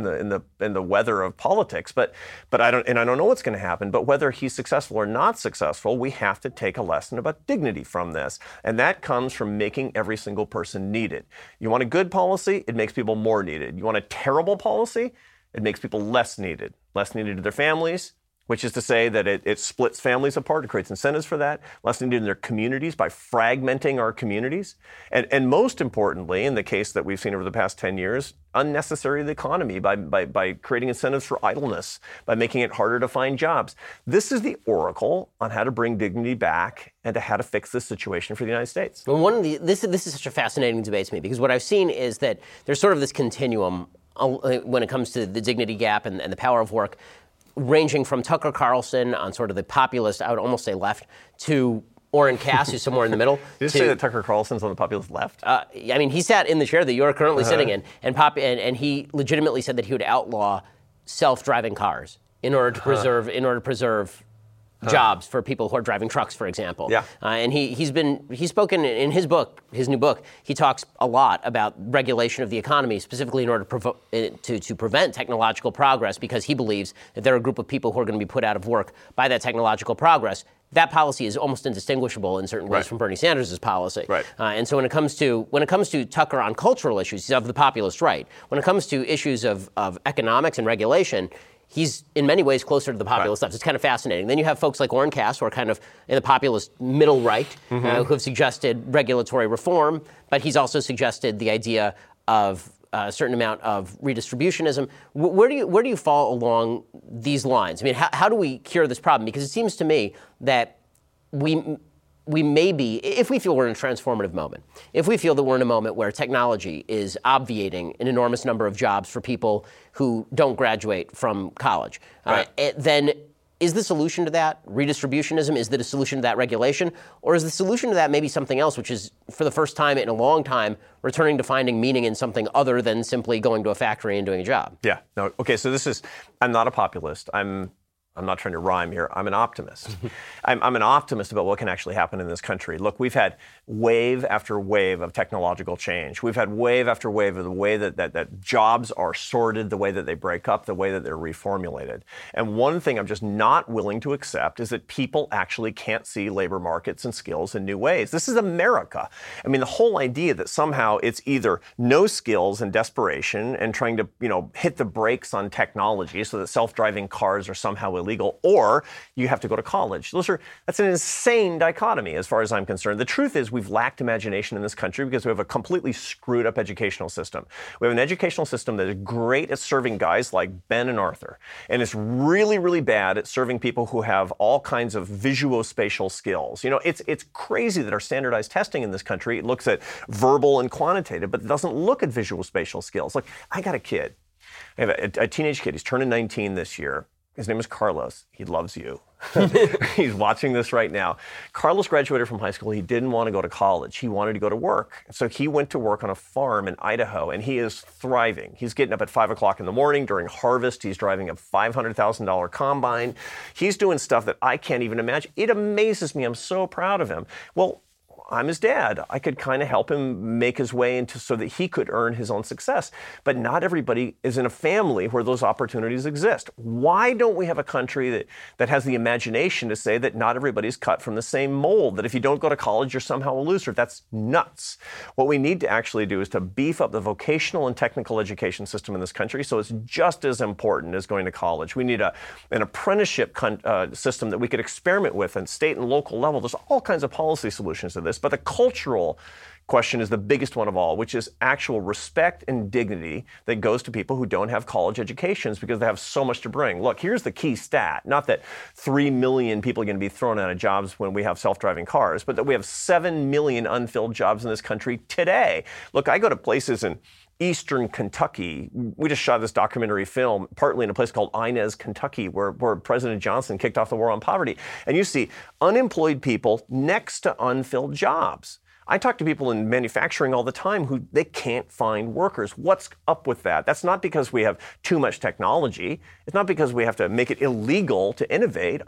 the weather of politics. But I don't know what's going to happen. But whether he's successful or not successful, we have to take a lesson about dignity from this. And that comes from making every single person needed. You want a good policy? It makes people more needed. You want a terrible policy? It makes people less needed to their families, which is to say that it splits families apart. It creates incentives for that. Less needed in their communities by fragmenting our communities. And most importantly, in the case that we've seen over the past 10 years, unnecessary to the economy by creating incentives for idleness, by making it harder to find jobs. This is the oracle on how to bring dignity back and to how to fix this situation for the United States. Well, this is such a fascinating debate to me because what I've seen is that there's sort of this continuum when it comes to the dignity gap and the power of work, ranging from Tucker Carlson on sort of the populist, I would almost say left, to Orrin Cass, who's somewhere in the middle. Did you say that Tucker Carlson's on the populist left? He sat in the chair that you're currently sitting in, and he legitimately said that he would outlaw self-driving cars in order to preserve jobs for people who are driving trucks, for example. Yeah. And he's spoken in his book, his new book. He talks a lot about regulation of the economy, specifically in order to prevent technological progress, because he believes that there are a group of people who are going to be put out of work by that technological progress. That policy is almost indistinguishable in certain ways from Bernie Sanders' policy. Right. And so when it comes to Tucker on cultural issues, he's of the populist right. When it comes to issues of economics and regulation, he's in many ways closer to the populist left. It's kind of fascinating. Then you have folks like Oren Cass, who are kind of in the populist middle right, who have suggested regulatory reform, but he's also suggested the idea of a certain amount of redistributionism. Where do you fall along these lines? I mean, how do we cure this problem? Because it seems to me that we may be, if we feel we're in a transformative moment, if we feel that we're in a moment where technology is obviating an enormous number of jobs for people who don't graduate from college, then is the solution to that redistributionism? Is the solution to that regulation? Or is the solution to that maybe something else, which is, for the first time in a long time, returning to finding meaning in something other than simply going to a factory and doing a job? Yeah. No. Okay. So I'm not a populist. I'm not trying to rhyme here. I'm an optimist. I'm an optimist about what can actually happen in this country. Look, we've had wave after wave of technological change. We've had wave after wave of the way that jobs are sorted, the way that they break up, the way that they're reformulated. And one thing I'm just not willing to accept is that people actually can't see labor markets and skills in new ways. This is America. I mean, the whole idea that somehow it's either no skills and desperation and trying to, hit the brakes on technology so that self-driving cars are somehow illegal, or you have to go to college. That's an insane dichotomy as far as I'm concerned. The truth is we've lacked imagination in this country because we have a completely screwed up educational system. We have an educational system that is great at serving guys like Ben and Arthur, and it's really, really bad at serving people who have all kinds of visuospatial skills. It's crazy that our standardized testing in this country looks at verbal and quantitative, but it doesn't look at visuospatial skills. Look, I got a kid. I have a teenage kid. He's turning 19 this year. His name is Carlos. He loves you. He's watching this right now. Carlos graduated from high school. He didn't want to go to college. He wanted to go to work. So he went to work on a farm in Idaho, and he is thriving. He's getting up at 5 o'clock in the morning during harvest. He's driving a $500,000 combine. He's doing stuff that I can't even imagine. It amazes me. I'm so proud of him. Well, I'm his dad. I could kind of help him make his way into so that he could earn his own success. But not everybody is in a family where those opportunities exist. Why don't we have a country that has the imagination to say that not everybody's cut from the same mold, that if you don't go to college, you're somehow a loser? That's nuts. What we need to actually do is to beef up the vocational and technical education system in this country so it's just as important as going to college. We need an apprenticeship system that we could experiment with at state and local level. There's all kinds of policy solutions to this. But the cultural question is the biggest one of all, which is actual respect and dignity that goes to people who don't have college educations because they have so much to bring. Look, here's the key stat. Not that 3 million people are going to be thrown out of jobs when we have self-driving cars, but that we have 7 million unfilled jobs in this country today. Look, I go to places in Eastern Kentucky. We just shot this documentary film partly in a place called Inez, Kentucky, where President Johnson kicked off the war on poverty. And you see unemployed people next to unfilled jobs. I talk to people in manufacturing all the time who they can't find workers. What's up with that? That's not because we have too much technology. It's not because we have to make it illegal to innovate.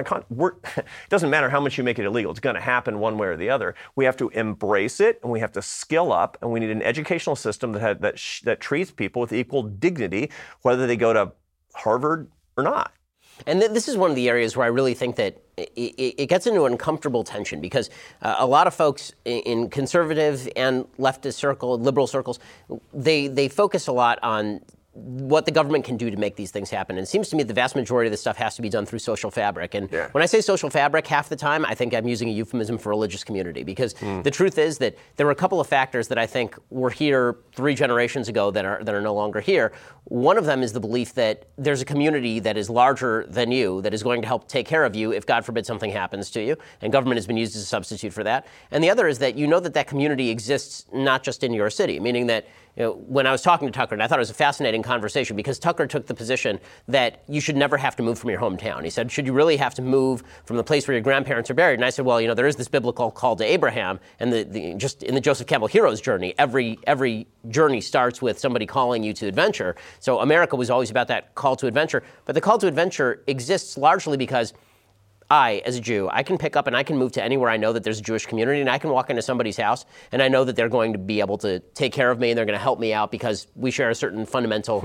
It doesn't matter how much you make it illegal. It's going to happen one way or the other. We have to embrace it, and we have to skill up, and we need an educational system that treats people with equal dignity, whether they go to Harvard or not. And this is one of the areas where I really think that it gets into an uncomfortable tension because a lot of folks in conservative and leftist liberal circles, they focus a lot on what the government can do to make these things happen. And it seems to me the vast majority of this stuff has to be done through social fabric. And when I say social fabric, half the time I think I'm using a euphemism for religious community because the truth is that there were a couple of factors that I think were here 3 generations ago that are no longer here. One of them is the belief that there's a community that is larger than you that is going to help take care of you if, God forbid, something happens to you. And government has been used as a substitute for that. And the other is that you know that community exists not just in your city, meaning that when I was talking to Tucker, and I thought it was a fascinating conversation because Tucker took the position that you should never have to move from your hometown. He said, should you really have to move from the place where your grandparents are buried? And I said, well, there is this biblical call to Abraham, and just in the Joseph Campbell hero's journey, every journey starts with somebody calling you to adventure. So America was always about that call to adventure. But the call to adventure exists largely because I, as a Jew, I can pick up and I can move to anywhere I know that there's a Jewish community, and I can walk into somebody's house and I know that they're going to be able to take care of me and they're going to help me out because we share a certain fundamental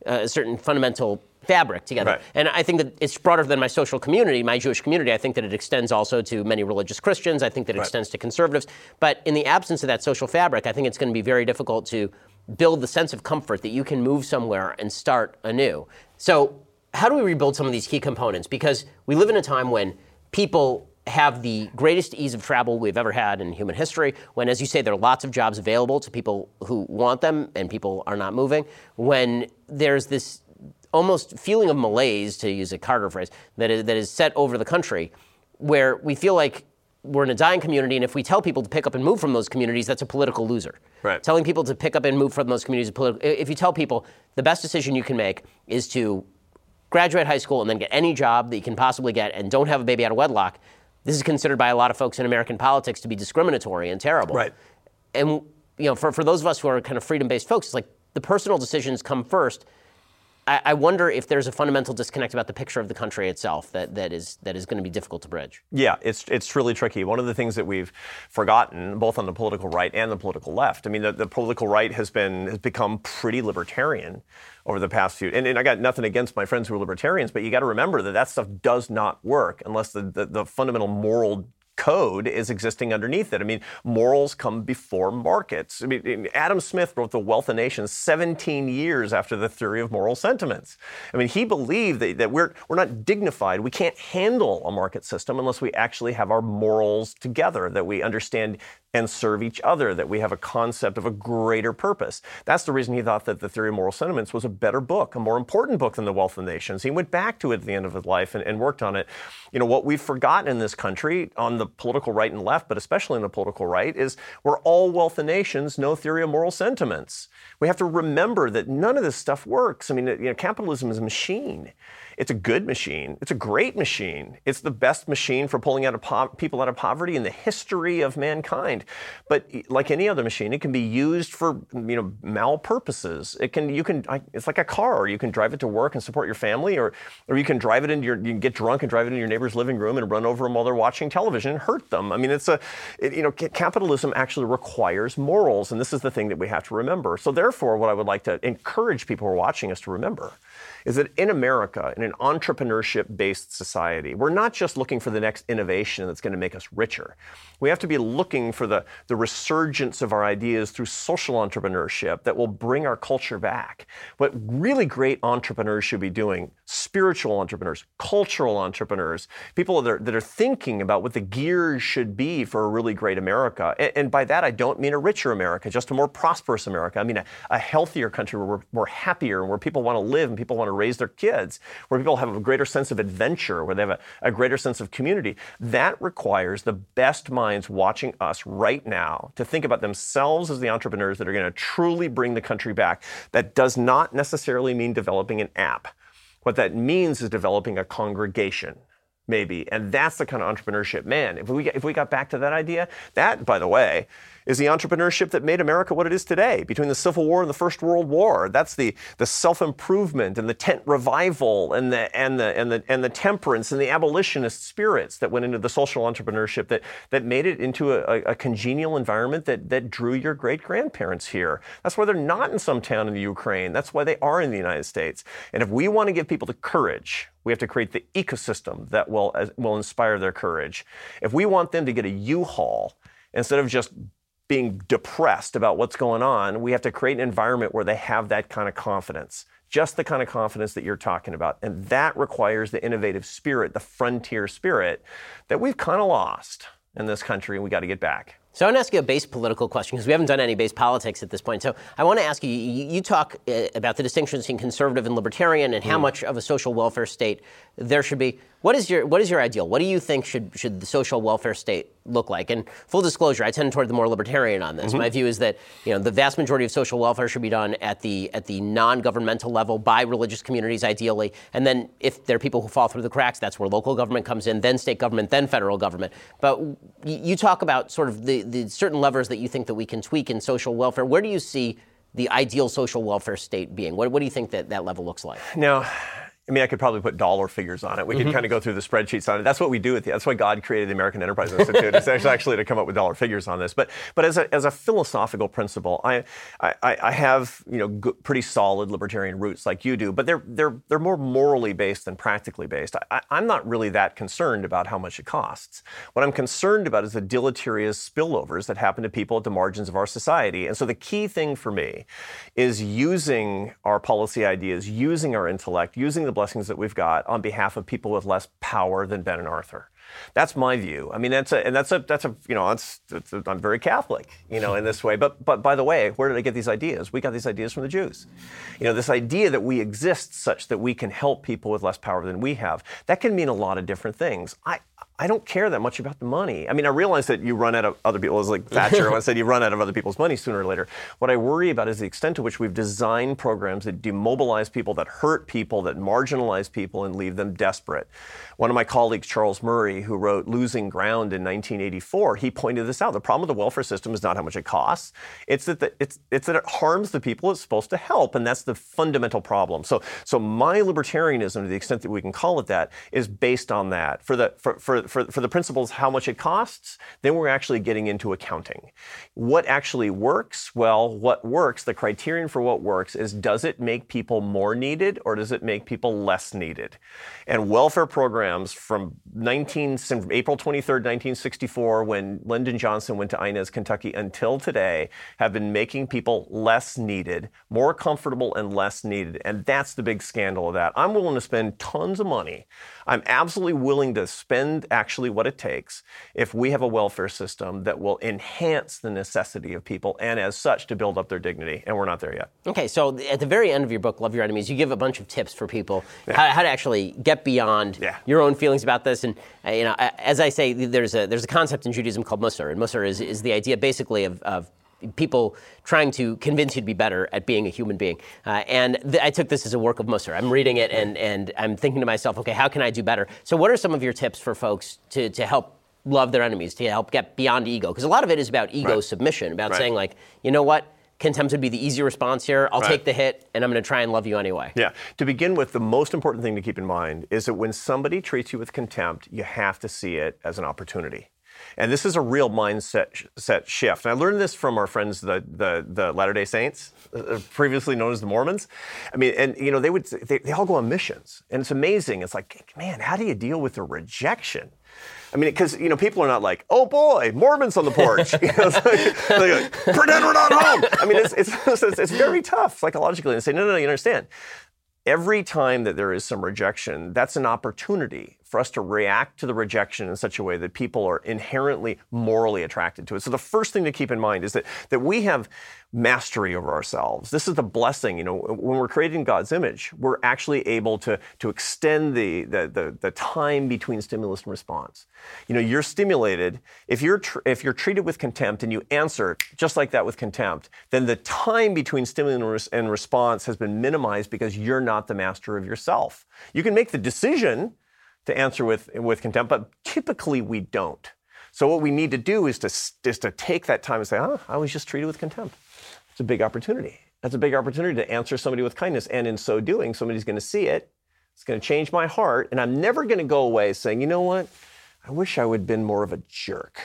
fabric together. Right. And I think that it's broader than my social community, my Jewish community. I think that it extends also to many religious Christians. I think that it extends to conservatives. But in the absence of that social fabric, I think it's going to be very difficult to build the sense of comfort that you can move somewhere and start anew. So how do we rebuild some of these key components? Because we live in a time when people have the greatest ease of travel we've ever had in human history, when, as you say, there are lots of jobs available to people who want them and people are not moving, when there's this almost feeling of malaise, to use a Carter phrase, that is set over the country, where we feel like we're in a dying community, and if we tell people to pick up and move from those communities, that's a political loser. Right. Telling people to pick up and move from those communities is political. If you tell people the best decision you can make is to graduate high school and then get any job that you can possibly get and don't have a baby out of wedlock, this is considered by a lot of folks in American politics to be discriminatory and terrible. Right. And for those of us who are kind of freedom-based folks, it's like the personal decisions come first. I wonder if there's a fundamental disconnect about the picture of the country itself that is going to be difficult to bridge. Yeah, it's really tricky. One of the things that we've forgotten, both on the political right and the political left, I mean, the political right has become pretty libertarian over the past few. And I got nothing against my friends who are libertarians, but you got to remember that stuff does not work unless the fundamental moral code is existing underneath it. I mean, morals come before markets. I mean, Adam Smith wrote The Wealth of Nations 17 years after the theory of moral sentiments. I mean, he believed that we're not dignified. We can't handle a market system unless we actually have our morals together, that we understand and serve each other, that we have a concept of a greater purpose. That's the reason he thought that The Theory of Moral Sentiments was a better book, a more important book than The Wealth of Nations. He went back to it at the end of his life and worked on it. You know, what we've forgotten in this country on the political right and left, but especially in the political right, is we're all wealth of nations, no theory of moral sentiments. We have to remember that none of this stuff works. I mean, capitalism is a machine. It's a good machine. It's a great machine. It's the best machine for pulling people out of poverty in the history of mankind. But like any other machine, it can be used for malpurposes. It's like a car. You can drive it to work and support your family, or you can drive it you can get drunk and drive it into your neighbor's living room and run over them while they're watching television and hurt them. I mean, capitalism actually requires morals, and this is the thing that we have to remember. So therefore, what I would like to encourage people who are watching us to remember is that in America, in an entrepreneurship-based society, we're not just looking for the next innovation that's going to make us richer. We have to be looking for the resurgence of our ideas through social entrepreneurship that will bring our culture back. What really great entrepreneurs should be doing, spiritual entrepreneurs, cultural entrepreneurs, people that are thinking about what the gears should be for a really great America. And by that, I don't mean a richer America, just a more prosperous America. I mean a healthier country where we're happier and where people want to live and people want to raise their kids, where people have a greater sense of adventure, where they have a greater sense of community. That requires the best minds watching us right now to think about themselves as the entrepreneurs that are going to truly bring the country back. That does not necessarily mean developing an app. What that means is developing a congregation, maybe. And that's the kind of entrepreneurship. Man, if we got back to that idea, that, by the way, is the entrepreneurship that made America what it is today. Between the Civil War and the First World War, that's the self-improvement and the tent revival and the temperance and the abolitionist spirits that went into the social entrepreneurship that made it into a congenial environment that drew your great-grandparents here. That's why they're not in some town in the Ukraine. That's why they are in the United States. And if we want to give people the courage, we have to create the ecosystem that will inspire their courage. If we want them to get a U-Haul, instead of just being depressed about what's going on, we have to create an environment where they have that kind of confidence, just the kind of confidence that you're talking about. And that requires the innovative spirit, the frontier spirit that we've kind of lost in this country, and we got to get back. So I want to ask you a base political question, because we haven't done any base politics at this point. So I want to ask you, you talk about the distinction between conservative and libertarian and how much of a social welfare state there should be. What is your ideal? What do you think should the social welfare state look like? And full disclosure, I tend toward the more libertarian on this. My view is that the vast majority of social welfare should be done at the non-governmental level by religious communities, ideally. And then if there are people who fall through the cracks, that's where local government comes in, then state government, then federal government. But you talk about sort of the certain levers that you think that we can tweak in social welfare. Where do you see the ideal social welfare state being? What do you think that level looks like? Now, I mean, I could probably put dollar figures on it. We could kind of go through the spreadsheets on it. That's what we do that's why God created the American Enterprise Institute. It's actually to come up with dollar figures on this. But as a philosophical principle, I have pretty solid libertarian roots like you do. But they're more morally based than practically based. I'm not really that concerned about how much it costs. What I'm concerned about is the deleterious spillovers that happen to people at the margins of our society. And so the key thing for me is using our policy ideas, using our intellect, using the blessings that we've got on behalf of people with less power than Ben and Arthur. That's my view. I mean, I'm very Catholic, in this way. But by the way, where did I get these ideas? We got these ideas from the Jews. This idea that we exist such that we can help people with less power than we have, that can mean a lot of different things. I don't care that much about the money. I mean, I realize that you run out of other people. It's like Thatcher once said, you run out of other people's money sooner or later. What I worry about is the extent to which we've designed programs that demobilize people, that hurt people, that marginalize people and leave them desperate. One of my colleagues, Charles Murray, who wrote Losing Ground in 1984, he pointed this out. The problem with the welfare system is not how much it costs. It's that it harms the people it's supposed to help, and that's the fundamental problem. So my libertarianism, to the extent that we can call it that, is based on that. For the principles, how much it costs, then we're actually getting into accounting. What actually works? Well, what works, the criterion for what works is, does it make people more needed or does it make people less needed? And welfare programs from April 23rd, 1964, when Lyndon Johnson went to Inez, Kentucky, until today, have been making people less needed, more comfortable and less needed. And that's the big scandal of that. I'm willing to spend tons of money. I'm absolutely willing to spend actually what it takes if we have a welfare system that will enhance the necessity of people and as such to build up their dignity. And we're not there yet. Okay, so at the very end of your book, Love Your Enemies, you give a bunch of tips for people how to actually get beyond your own feelings about this. And as I say, there's a concept in Judaism called Musar, and Musar is the idea basically of people trying to convince you to be better at being a human being. I took this as a work of Musar. I'm reading it and I'm thinking to myself, okay, how can I do better? So what are some of your tips for folks to help love their enemies, to help get beyond ego? Because a lot of it is about ego submission, about saying like, you know what? Contempt would be the easy response here. I'll take the hit, and I'm going to try and love you anyway. Yeah. To begin with, the most important thing to keep in mind is that when somebody treats you with contempt, you have to see it as an opportunity. And this is a real mindset shift. And I learned this from our friends, the Latter-day Saints, previously known as the Mormons. I mean, and they all go on missions, and it's amazing. It's like, man, how do you deal with the rejection? I mean, because people are not like, oh boy, Mormons on the porch. It's like, pretend we're not home. I mean, it's very tough psychologically. And say, no, you understand. Every time that there is some rejection, that's an opportunity for us to react to the rejection in such a way that people are inherently morally attracted to it. So the first thing to keep in mind is that we have mastery over ourselves. This is the blessing. When we're created in God's image, we're actually able to extend the time between stimulus and response. You're stimulated. If you're treated with contempt and you answer just like that with contempt, then the time between stimulus and response has been minimized because you're not the master of yourself. You can make the decision to answer with contempt, but typically we don't. So what we need to do is to take that time and say, I was just treated with contempt. It's a big opportunity. That's a big opportunity to answer somebody with kindness. And in so doing, somebody's going to see it. It's going to change my heart. And I'm never going to go away saying, you know what? I wish I would have been more of a jerk.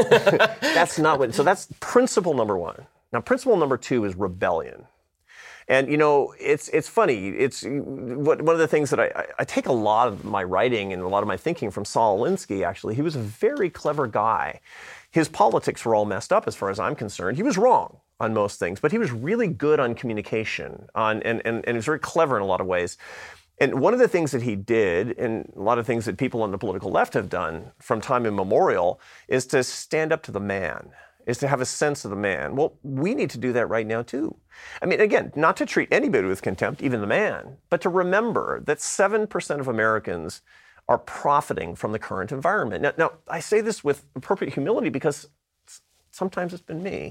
That's not what. So that's principle number one. Now, principle number two is rebellion. And, it's funny. It's one of the things that I take a lot of my writing and a lot of my thinking from Saul Alinsky, actually. He was a very clever guy. His politics were all messed up as far as I'm concerned. He was wrong on most things, but he was really good on communication, and he was very clever in a lot of ways. And one of the things that he did, and a lot of things that people on the political left have done from time immemorial, is to stand up to the man, is to have a sense of the man. Well, we need to do that right now too. I mean, again, not to treat anybody with contempt, even the man, but to remember that 7% of Americans are profiting from the current environment. Now, I say this with appropriate humility because sometimes it's been me.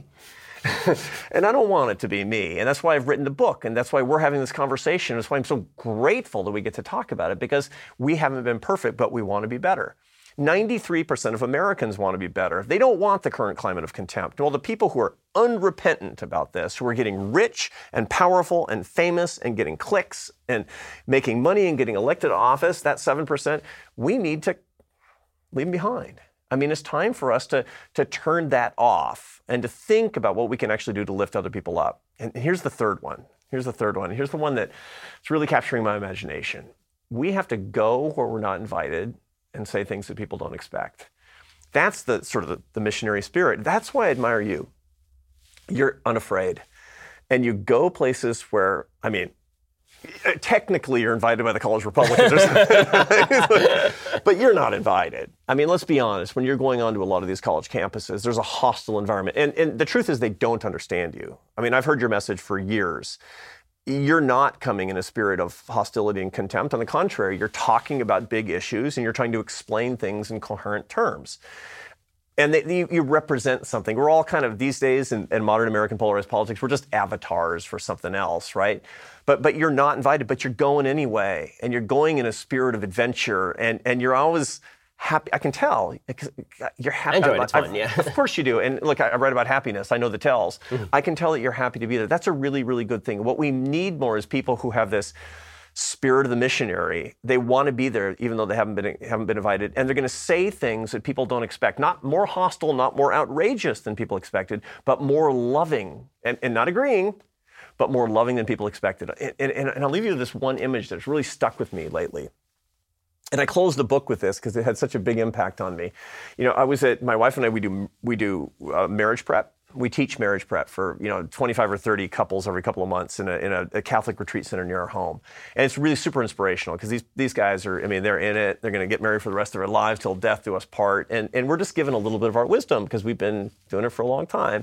And I don't want it to be me. And that's why I've written the book. And that's why we're having this conversation. That's why I'm so grateful that we get to talk about it, because we haven't been perfect, but we want to be better. 93% of Americans want to be better. They don't want the current climate of contempt. Well, the people who are unrepentant about this, who are getting rich and powerful and famous and getting clicks and making money and getting elected to office, that 7%, we need to leave them behind. I mean, it's time for us to turn that off and to think about what we can actually do to lift other people up. And here's the third one. Here's the one that's really capturing my imagination. We have to go where we're not invited and say things that people don't expect. That's the sort of the missionary spirit. That's why I admire you. You're unafraid. And you go places where, I mean, technically you're invited by the college Republicans or something, but you're not invited. I mean, let's be honest. When you're going onto a lot of these college campuses, there's a hostile environment. And the truth is they don't understand you. I mean, I've heard your message for years. You're not coming in a spirit of hostility and contempt. On the contrary, you're talking about big issues and you're trying to explain things in coherent terms. And you represent something. We're all kind of, these days in modern American polarized politics, we're just avatars for something else, right? But you're not invited, but you're going anyway. And you're going in a spirit of adventure. And you're always happy. I can tell. You're happy. I enjoy it. It's fun, yeah. Of course you do. And look, I write about happiness. I know the tells. Mm-hmm. I can tell that you're happy to be there. That's a really, really good thing. What we need more is people who have this spirit of the missionary. They want to be there even though they haven't been invited, and they're going to say things that people don't expect. Not more hostile, not more outrageous than people expected, but more loving and not agreeing, but more loving than people expected. And I'll leave you with this one image that's really stuck with me lately. And I closed the book with this because it had such a big impact on me. You know, my wife and I, we do marriage prep. We teach marriage prep for 25 or 30 couples every couple of months in a Catholic retreat center near our home, and it's really super inspirational because these guys are, I mean, they're in it. They're going to get married for the rest of their lives till death do us part, and we're just given a little bit of our wisdom because we've been doing it for a long time,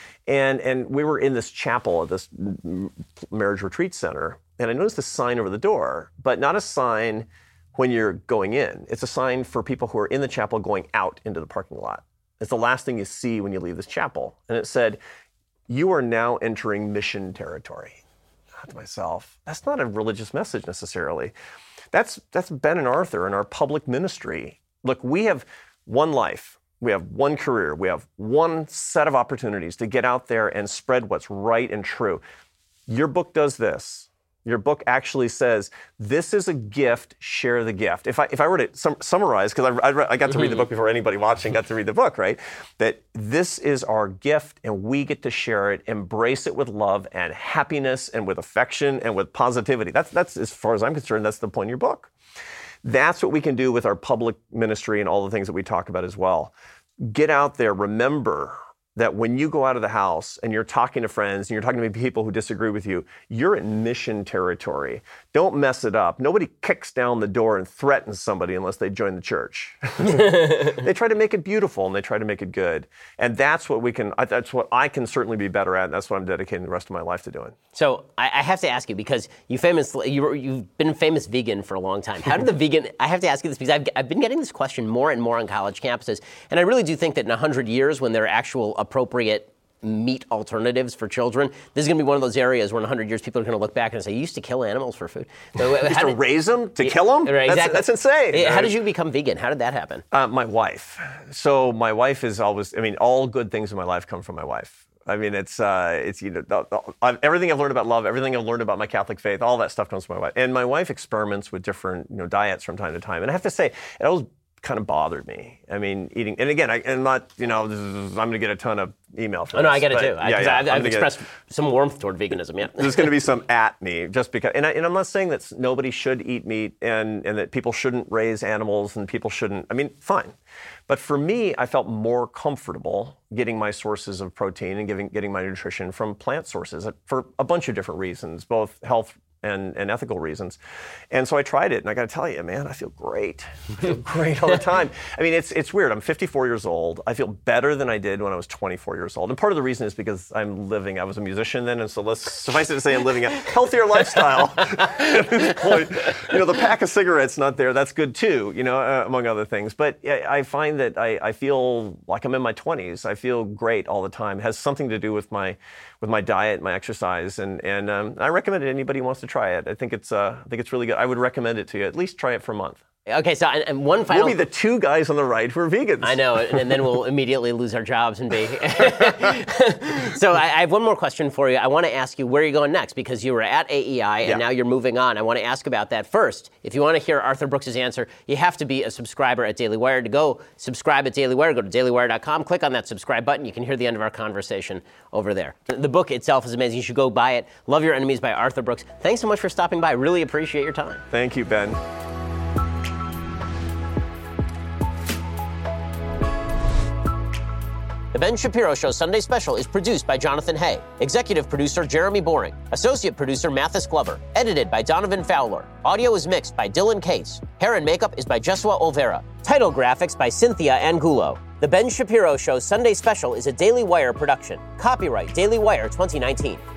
and we were in this chapel at this marriage retreat center, and I noticed a sign over the door, but not a sign when you're going in. It's a sign for people who are in the chapel going out into the parking lot. It's the last thing you see when you leave this chapel. And it said, "You are now entering mission territory." I thought to myself, that's not a religious message necessarily. That's Ben and Arthur in our public ministry. Look, we have one life. We have one career. We have one set of opportunities to get out there and spread what's right and true. Your book does this. Your book actually says, this is a gift, share the gift. If I were to summarize, because I got to read the book before anybody watching got to read the book, right? That this is our gift and we get to share it, embrace it with love and happiness and with affection and with positivity. That's as far as I'm concerned, that's the point of your book. That's what we can do with our public ministry and all the things that we talk about as well. Get out there, remember that when you go out of the house and you're talking to friends and you're talking to people who disagree with you, you're in mission territory. Don't mess it up. Nobody kicks down the door and threatens somebody unless they join the church. They try to make it beautiful and they try to make it good. And that's what that's what I can certainly be better at, and that's what I'm dedicating the rest of my life to doing. So I have to ask you, because you've been a famous vegan for a long time. How did the vegan, I have to ask you this because I've been getting this question more and more on college campuses, and I really do think that in 100 years, when there are actual appropriate meat alternatives for children, this is going to be one of those areas where in 100 years people are going to look back and say, you used to kill animals for food. So, used to raise them? To kill them? Right, exactly. That's insane. How did you become vegan? How did that happen? My wife. So my wife is always, all good things in my life come from my wife. It's everything I've learned about love, everything I've learned about my Catholic faith, all that stuff comes from my wife. And my wife experiments with different, diets from time to time. And I have to say, it always kind of bothered me. Eating, and again, I'm not, I'm going to get a ton of email from this. No, I get it too. I've expressed some warmth toward veganism, yeah. There's going to be some at me just because, and I'm not saying that nobody should eat meat and that people shouldn't raise animals and people shouldn't, fine. But for me, I felt more comfortable getting my sources of protein and getting my nutrition from plant sources for a bunch of different reasons, both health and ethical reasons. And so I tried it, and I got to tell you, man, I feel great. I feel great all the time. It's weird. I'm 54 years old. I feel better than I did when I was 24 years old. And part of the reason is because I was a musician then, and so let's suffice it to say I'm living a healthier lifestyle at this point. The pack of cigarettes not there, that's good too, among other things. But I find that I feel like I'm in my 20s. I feel great all the time. It has something to do with my diet, my exercise, and I recommend it to anybody who wants to try it. I think it's really good. I would recommend it to you. At least try it for a month. Okay, so and one final... We'll be the two guys on the right who are vegans. I know, and then we'll immediately lose our jobs and be... So I have one more question for you. I want to ask you where you're going next, because you were at AEI and now you're moving on. I want to ask about that. First, if you want to hear Arthur Brooks' answer, you have to be a subscriber at Daily Wire. To go subscribe at Daily Wire, go to dailywire.com, click on that subscribe button. You can hear the end of our conversation over there. The book itself is amazing. You should go buy it. Love Your Enemies by Arthur Brooks. Thanks so much for stopping by. I really appreciate your time. Thank you, Ben. The Ben Shapiro Show Sunday Special is produced by Jonathan Hay, executive producer Jeremy Boring, associate producer Mathis Glover, edited by Donovan Fowler. Audio is mixed by Dylan Case. Hair and makeup is by Jesua Olvera. Title graphics by Cynthia Angulo. The Ben Shapiro Show Sunday Special is a Daily Wire production. Copyright Daily Wire 2019.